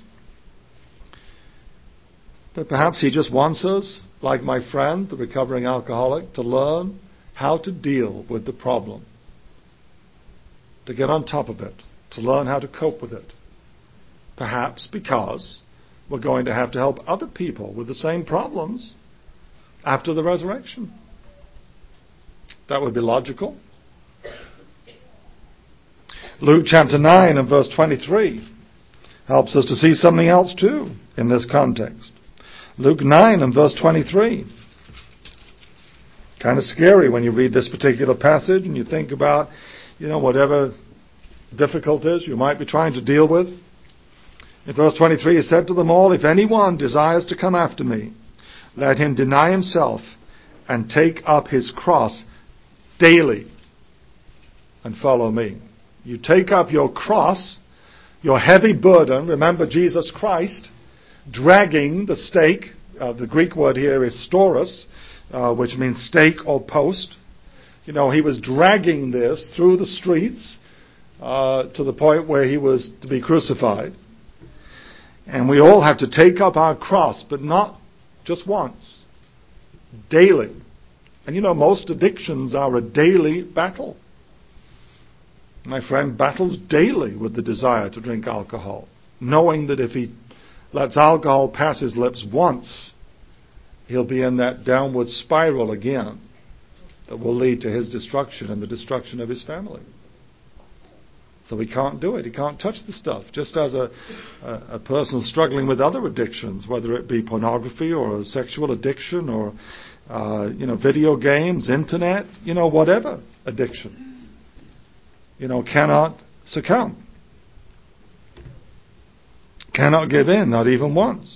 But perhaps He just wants us, like my friend, the recovering alcoholic, to learn how to deal with the problem, to get on top of it, to learn how to cope with it. Perhaps because we're going to have to help other people with the same problems after the resurrection. That would be logical. Luke chapter nine and verse twenty-three helps us to see something else too in this context. Luke nine and verse twenty-three. Kind of scary when you read this particular passage and you think about, you know, whatever difficulties you might be trying to deal with. In verse twenty-three, he said to them all, if anyone desires to come after me, let him deny himself and take up his cross daily and follow me. You take up your cross, your heavy burden. Remember Jesus Christ dragging the stake. Uh, the Greek word here is stauros, uh, which means stake or post. You know, he was dragging this through the streets uh, to the point where he was to be crucified. And we all have to take up our cross, but not just once. Daily. And you know, most addictions are a daily battle. My friend battles daily with the desire to drink alcohol, knowing that if he lets alcohol pass his lips once, he'll be in that downward spiral again that will lead to his destruction and the destruction of his family. So he can't do it. He can't touch the stuff. Just as a, a, a person struggling with other addictions, whether it be pornography or a sexual addiction or uh, you know, video games, internet, you know, whatever addiction, you know, cannot succumb. Cannot give in, not even once.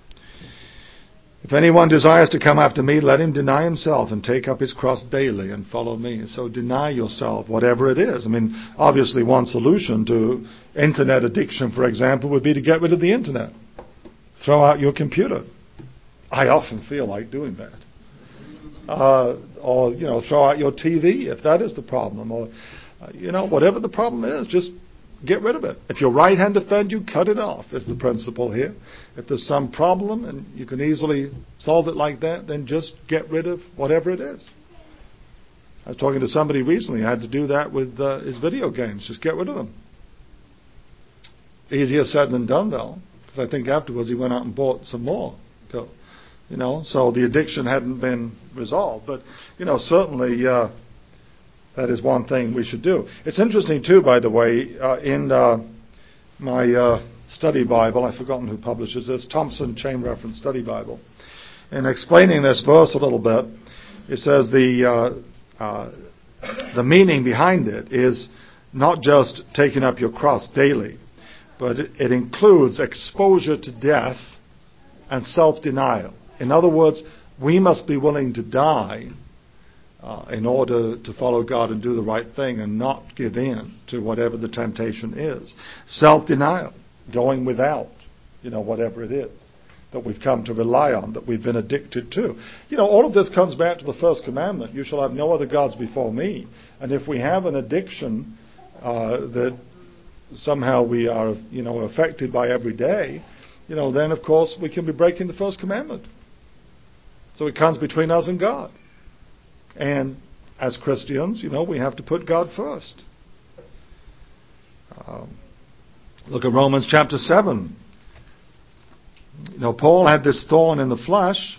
If anyone desires to come after me, let him deny himself and take up his cross daily and follow me. So deny yourself, whatever it is. I mean, obviously one solution to internet addiction, for example, would be to get rid of the internet. Throw out your computer. I often feel like doing that. Uh, or, you know, throw out your T V if that is the problem. Or, uh, you know, whatever the problem is, just get rid of it. If your right hand offends you, cut it off, is the principle here. If there's some problem and you can easily solve it like that, then just get rid of whatever it is. I was talking to somebody recently. I had to do that with uh, his video games. Just get rid of them. Easier said than done, though, because I think afterwards he went out and bought some more. So, you know, so the addiction hadn't been resolved. But, you know, certainly uh, that is one thing we should do. It's interesting, too, by the way, uh, in uh, my uh, study Bible, I've forgotten who publishes this, Thompson Chain Reference Study Bible. In explaining this verse a little bit, it says the uh, uh, the meaning behind it is not just taking up your cross daily, but it, it includes exposure to death and self-denial. In other words, we must be willing to die uh, in order to follow God and do the right thing and not give in to whatever the temptation is. Self-denial, going without, you know, whatever it is that we've come to rely on, that we've been addicted to. You know, all of this comes back to the first commandment. You shall have no other gods before me. And if we have an addiction uh, that somehow we are, you know, affected by every day, you know, then of course we can be breaking the first commandment. So it comes between us and God. And as Christians, you know, we have to put God first. Um, look at Romans chapter seven. You know, Paul had this thorn in the flesh.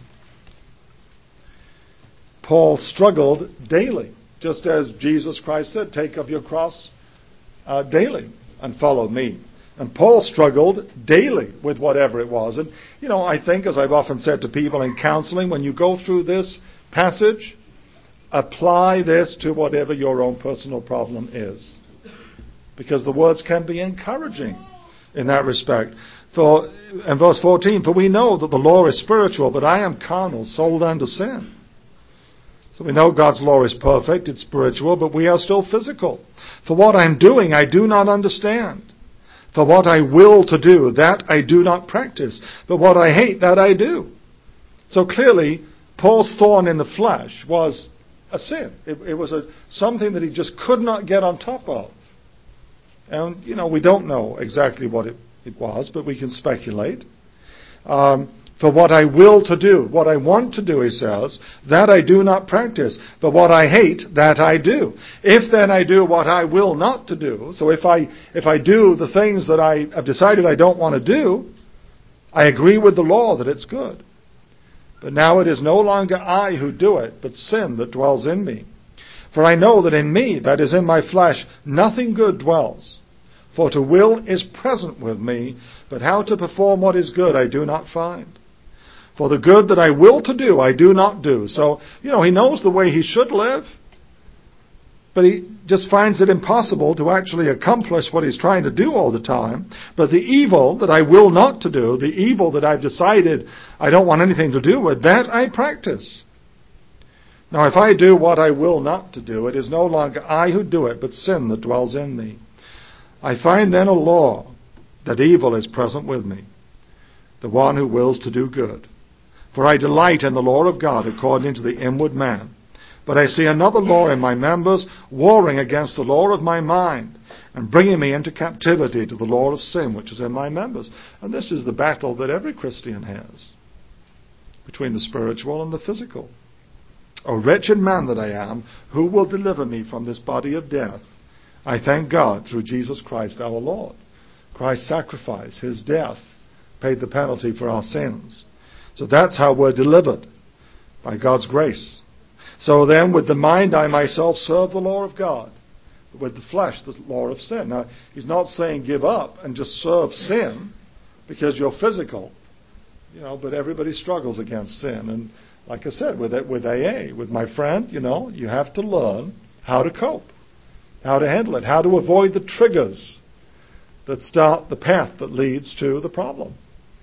Paul struggled daily, just as Jesus Christ said, take up your cross uh, daily and follow me. And Paul struggled daily with whatever it was. And, you know, I think, as I've often said to people in counseling, when you go through this passage, apply this to whatever your own personal problem is. Because the words can be encouraging in that respect. For, in verse fourteen, for we know that the law is spiritual, but I am carnal, sold unto sin. So we know God's law is perfect, it's spiritual, but we are still physical. For what I'm doing, I do not understand. For what I will to do, that I do not practice. But what I hate, that I do. So clearly, Paul's thorn in the flesh was a sin. It, it was a, something that he just could not get on top of. And, you know, we don't know exactly what it, it was, but we can speculate. Um, for what I will to do, what I want to do, he says, that I do not practice. But what I hate, that I do. If then I do what I will not to do, so if I if I do the things that I have decided I don't want to do, I agree with the law that it's good. But now it is no longer I who do it, but sin that dwells in me. For I know that in me, that is in my flesh, nothing good dwells. For to will is present with me, but how to perform what is good I do not find. For the good that I will to do, I do not do. So, you know, he knows the way he should live, but he just finds it impossible to actually accomplish what he's trying to do all the time. But the evil that I will not to do, the evil that I've decided I don't want anything to do with, that I practice. Now, if I do what I will not to do, it is no longer I who do it, but sin that dwells in me. I find then a law that evil is present with me, the one who wills to do good. For I delight in the law of God according to the inward man. But I see another law in my members, warring against the law of my mind, and bringing me into captivity to the law of sin which is in my members. And this is the battle that every Christian has, between the spiritual and the physical. O wretched man that I am, who will deliver me from this body of death? I thank God through Jesus Christ our Lord. Christ's sacrifice, his death, paid the penalty for our sins. So that's how we're delivered, by God's grace. So then, with the mind, I myself serve the law of God. With the flesh, the law of sin. Now, he's not saying give up and just serve sin because you're physical. You know, but everybody struggles against sin. And like I said, with with A A, with my friend, you know, you have to learn how to cope, how to handle it, how to avoid the triggers that start the path that leads to the problem.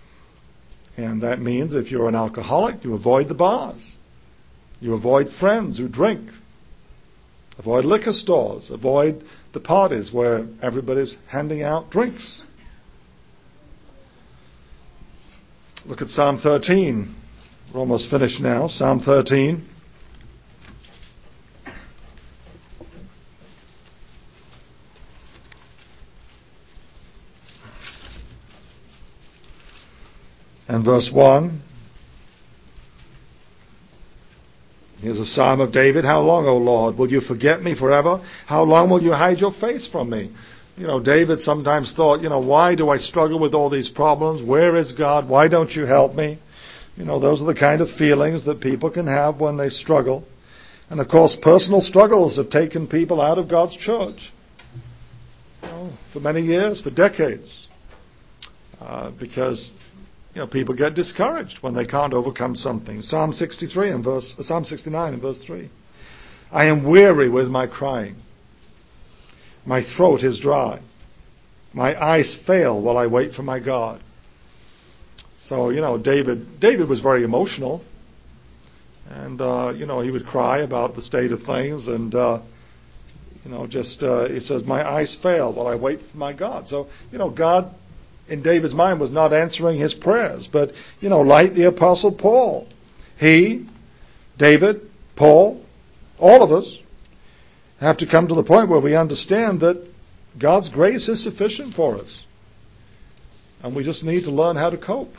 And that means if you're an alcoholic, you avoid the bars. You avoid friends who drink. Avoid liquor stores. Avoid the parties where everybody's handing out drinks. Look at Psalm thirteen. We're almost finished now. Psalm thirteen. And verse one. Here's a psalm of David. How long, O Lord, will you forget me forever? How long will you hide your face from me? You know, David sometimes thought, you know, why do I struggle with all these problems? Where is God? Why don't you help me? You know, those are the kind of feelings that people can have when they struggle. And of course, personal struggles have taken people out of God's church. You know, for many years, for decades. Uh, because... You know, people get discouraged when they can't overcome something. Psalm sixty-three and verse, uh, Psalm sixty-nine and verse three. I am weary with my crying. My throat is dry. My eyes fail while I wait for my God. So, you know, David, David was very emotional. And, uh, you know, he would cry about the state of things. And, uh, you know, just, uh, he says, my eyes fail while I wait for my God. So, you know, God... in David's mind was not answering his prayers. But, you know, like the Apostle Paul, he, David, Paul, all of us have to come to the point where we understand that God's grace is sufficient for us. And we just need to learn how to cope.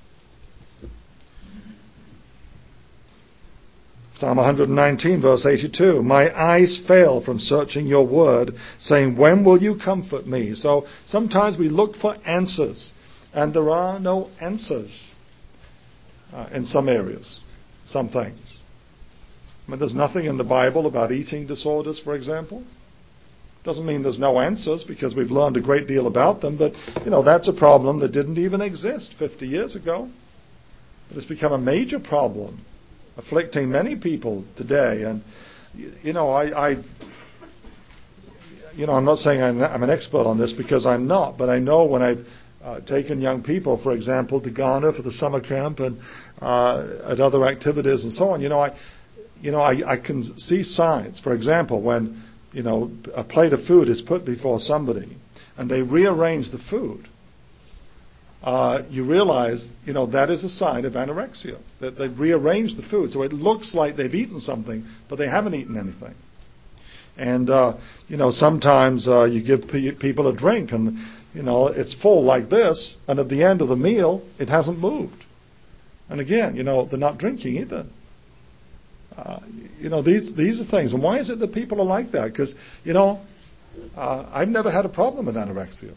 Psalm one nineteen, verse eighty-two, my eyes fail from searching your word, saying, when will you comfort me? So sometimes we look for answers, and there are no answers uh, in some areas, some things. I mean, there's nothing in the Bible about eating disorders, for example. Doesn't mean there's no answers, because we've learned a great deal about them, but, you know, that's a problem that didn't even exist fifty years ago. But it's become a major problem, afflicting many people today. And, you know, I, I you know, I'm not saying I'm, I'm an expert on this, because I'm not, but I know when I've uh, taken young people, for example, to Ghana for the summer camp and uh, at other activities and so on, you know, I, you know, I, I can see signs. For example, when, you know, a plate of food is put before somebody and they rearrange the food, Uh, you realize, you know, that is a sign of anorexia, that they've rearranged the food. So it looks like they've eaten something, but they haven't eaten anything. And, uh, you know, sometimes uh, you give pe- people a drink and, you know, it's full like this, and at the end of the meal, it hasn't moved. And again, you know, they're not drinking either. Uh, you know, these these are things. And why is it that people are like that? Because, you know, uh, I've never had a problem with anorexia.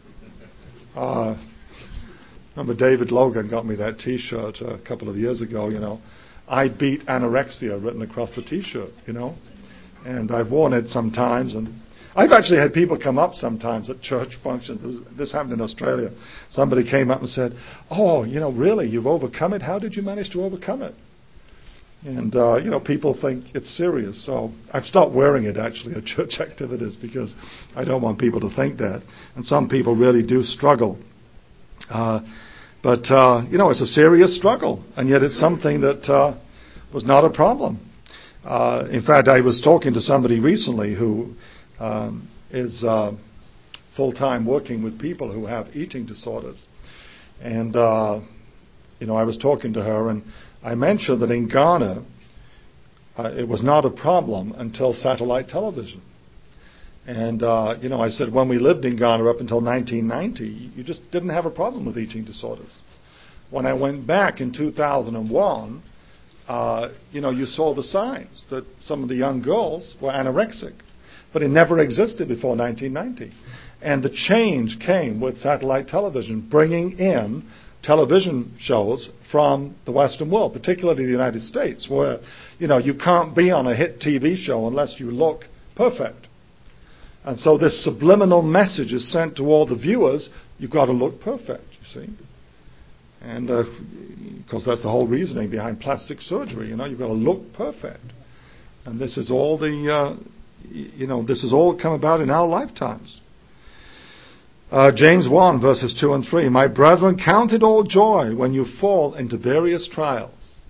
Uh Remember David Logan got me that T-shirt a couple of years ago, you know. I beat anorexia written across the T-shirt, you know. And I've worn it sometimes. And I've actually had people come up sometimes at church functions. This, this happened in Australia. Somebody came up and said, oh, you know, really, you've overcome it? How did you manage to overcome it? And, uh, you know, people think it's serious. So I've stopped wearing it, actually, at church activities, because I don't want people to think that. And some people really do struggle. Uh, but, uh, you know, it's a serious struggle, and yet it's something that uh, was not a problem. Uh, in fact, I was talking to somebody recently who um, is uh, full-time working with people who have eating disorders. And, uh, you know, I was talking to her, and I mentioned that in Ghana, uh, it was not a problem until satellite television. And, uh, you know, I said when we lived in Ghana up until nineteen ninety, you just didn't have a problem with eating disorders. When I went back in two thousand one, uh, you know, you saw the signs that some of the young girls were anorexic. But it never existed before nineteen ninety. And the change came with satellite television, bringing in television shows from the Western world, particularly the United States, where, you know, you can't be on a hit T V show unless you look perfect. And so this subliminal message is sent to all the viewers, you've got to look perfect, you see. And, uh, of course, that's the whole reasoning behind plastic surgery, you know, you've got to look perfect. And this is all the, uh, you know, this has all come about in our lifetimes. Uh, James one, verses two and three, my brethren, count it all joy when you fall into various trials,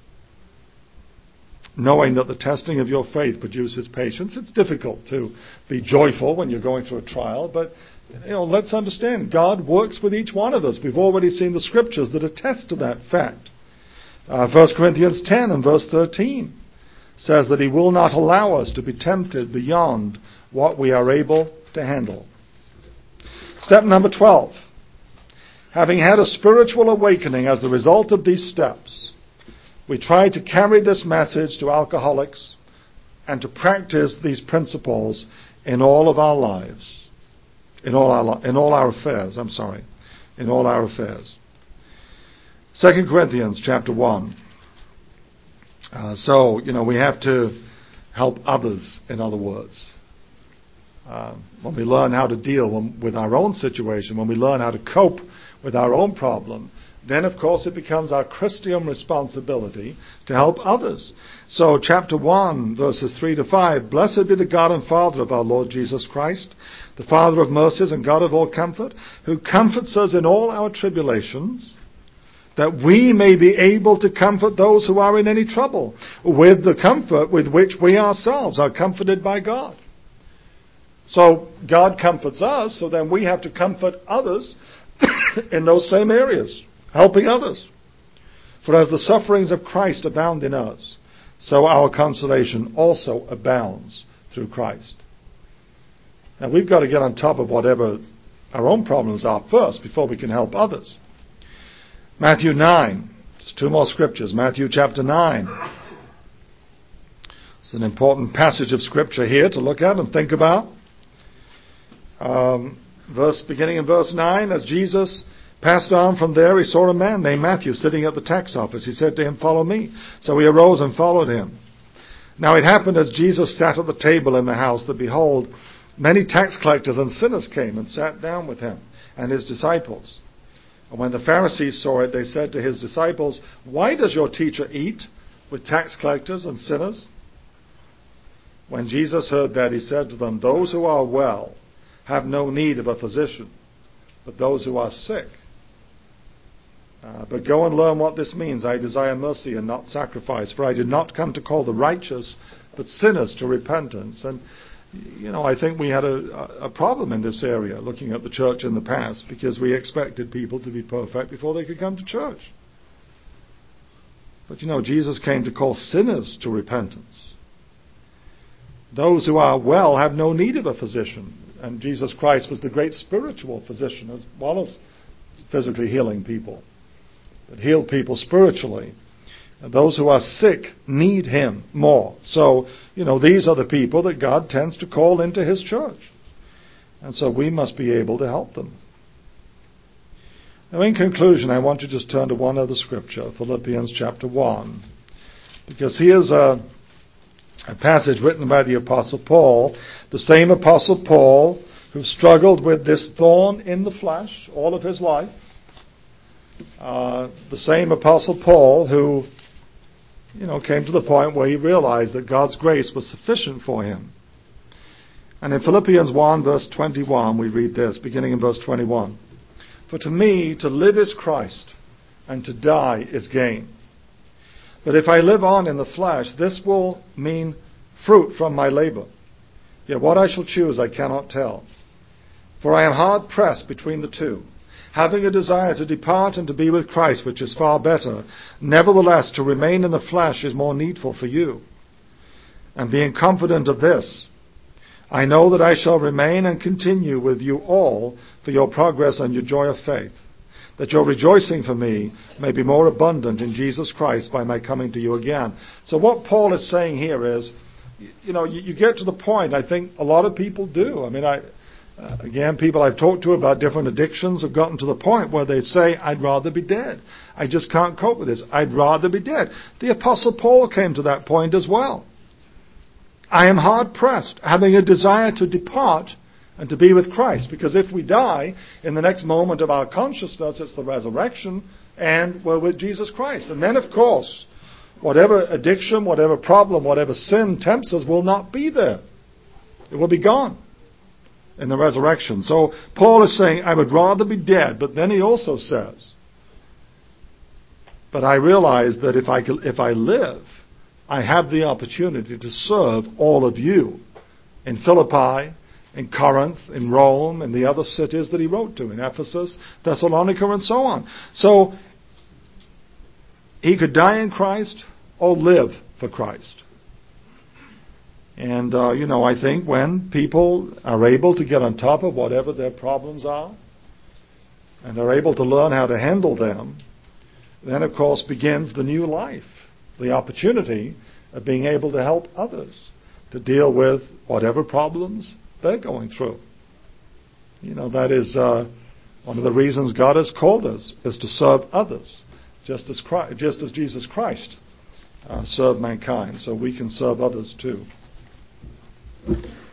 knowing that the testing of your faith produces patience. It's difficult to be joyful when you're going through a trial, but, you know, let's understand, God works with each one of us. We've already seen the scriptures that attest to that fact. Uh, First Corinthians ten and verse thirteen says that He will not allow us to be tempted beyond what we are able to handle. Step number twelve. Having had a spiritual awakening as the result of these steps, we try to carry this message to alcoholics and to practice these principles in all of our lives, in all our in all our affairs. I'm sorry, in all our affairs. Second Corinthians chapter one. Uh, so you know we have to help others. In other words, uh, when we learn how to deal with our own situation, when we learn how to cope with our own problem, then, of course, it becomes our Christian responsibility to help others. So, chapter one, verses three to five, blessed be the God and Father of our Lord Jesus Christ, the Father of mercies and God of all comfort, who comforts us in all our tribulations, that we may be able to comfort those who are in any trouble, with the comfort with which we ourselves are comforted by God. So, God comforts us, so then we have to comfort others in those same areas, helping others. For as the sufferings of Christ abound in us, so our consolation also abounds through Christ. Now we've got to get on top of whatever our own problems out first before we can help others. Matthew nine. Just two more scriptures. Matthew chapter nine. It's an important passage of scripture here to look at and think about. Um, verse beginning in verse nine, as Jesus passed on from there, he saw a man named Matthew sitting at the tax office. He said to him, "Follow me." So he arose and followed him. Now it happened as Jesus sat at the table in the house that, behold, many tax collectors and sinners came and sat down with him and his disciples. And when the Pharisees saw it, they said to his disciples, "Why does your teacher eat with tax collectors and sinners?" When Jesus heard that, he said to them, "Those who are well have no need of a physician, but those who are sick. Uh, but go and learn what this means. I desire mercy and not sacrifice, for I did not come to call the righteous, but sinners to repentance." And, you know, I think we had a, a problem in this area, looking at the church in the past, because we expected people to be perfect before they could come to church. But, you know, Jesus came to call sinners to repentance. Those who are well have no need of a physician. And Jesus Christ was the great spiritual physician as well as physically healing people, but healed people spiritually. And those who are sick need him more. So, you know, these are the people that God tends to call into his church. And so we must be able to help them. Now, in conclusion, I want to just turn to one other scripture, Philippians chapter one. Because here's a, a passage written by the Apostle Paul, the same Apostle Paul who struggled with this thorn in the flesh all of his life. Uh, the same Apostle Paul who, you know, came to the point where he realized that God's grace was sufficient for him. And in Philippians one, verse twenty-one, we read this, beginning in verse twenty-one. "For to me, to live is Christ, and to die is gain. But if I live on in the flesh, this will mean fruit from my labor. Yet what I shall choose I cannot tell. For I am hard pressed between the two, having a desire to depart and to be with Christ, which is far better. Nevertheless, to remain in the flesh is more needful for you. And being confident of this, I know that I shall remain and continue with you all for your progress and your joy of faith, that your rejoicing for me may be more abundant in Jesus Christ by my coming to you again." So what Paul is saying here is, you know, you, you get to the point, I think a lot of people do. I mean, I, uh, again, people I've talked to about different addictions have gotten to the point where they say, "I'd rather be dead. I just can't cope with this. I'd rather be dead." The Apostle Paul came to that point as well. "I am hard pressed, having a desire to depart and to be with Christ." Because if we die, in the next moment of our consciousness, it's the resurrection, and we're with Jesus Christ. And then, of course, whatever addiction, whatever problem, whatever sin tempts us will not be there. It will be gone in the resurrection. So Paul is saying, I would rather be dead. But then he also says, but I realize that if I, if I live, I have the opportunity to serve all of you in Philippi, in Corinth, in Rome, and the other cities that he wrote to, in Ephesus, Thessalonica, and so on. So he could die in Christ or live for Christ. And, uh, you know, I think when people are able to get on top of whatever their problems are, and are able to learn how to handle them, then, of course, begins the new life, the opportunity of being able to help others to deal with whatever problems they're going through. You know, that is uh, one of the reasons God has called us, is to serve others, just as Christ, just as Jesus Christ uh, served mankind, so we can serve others too.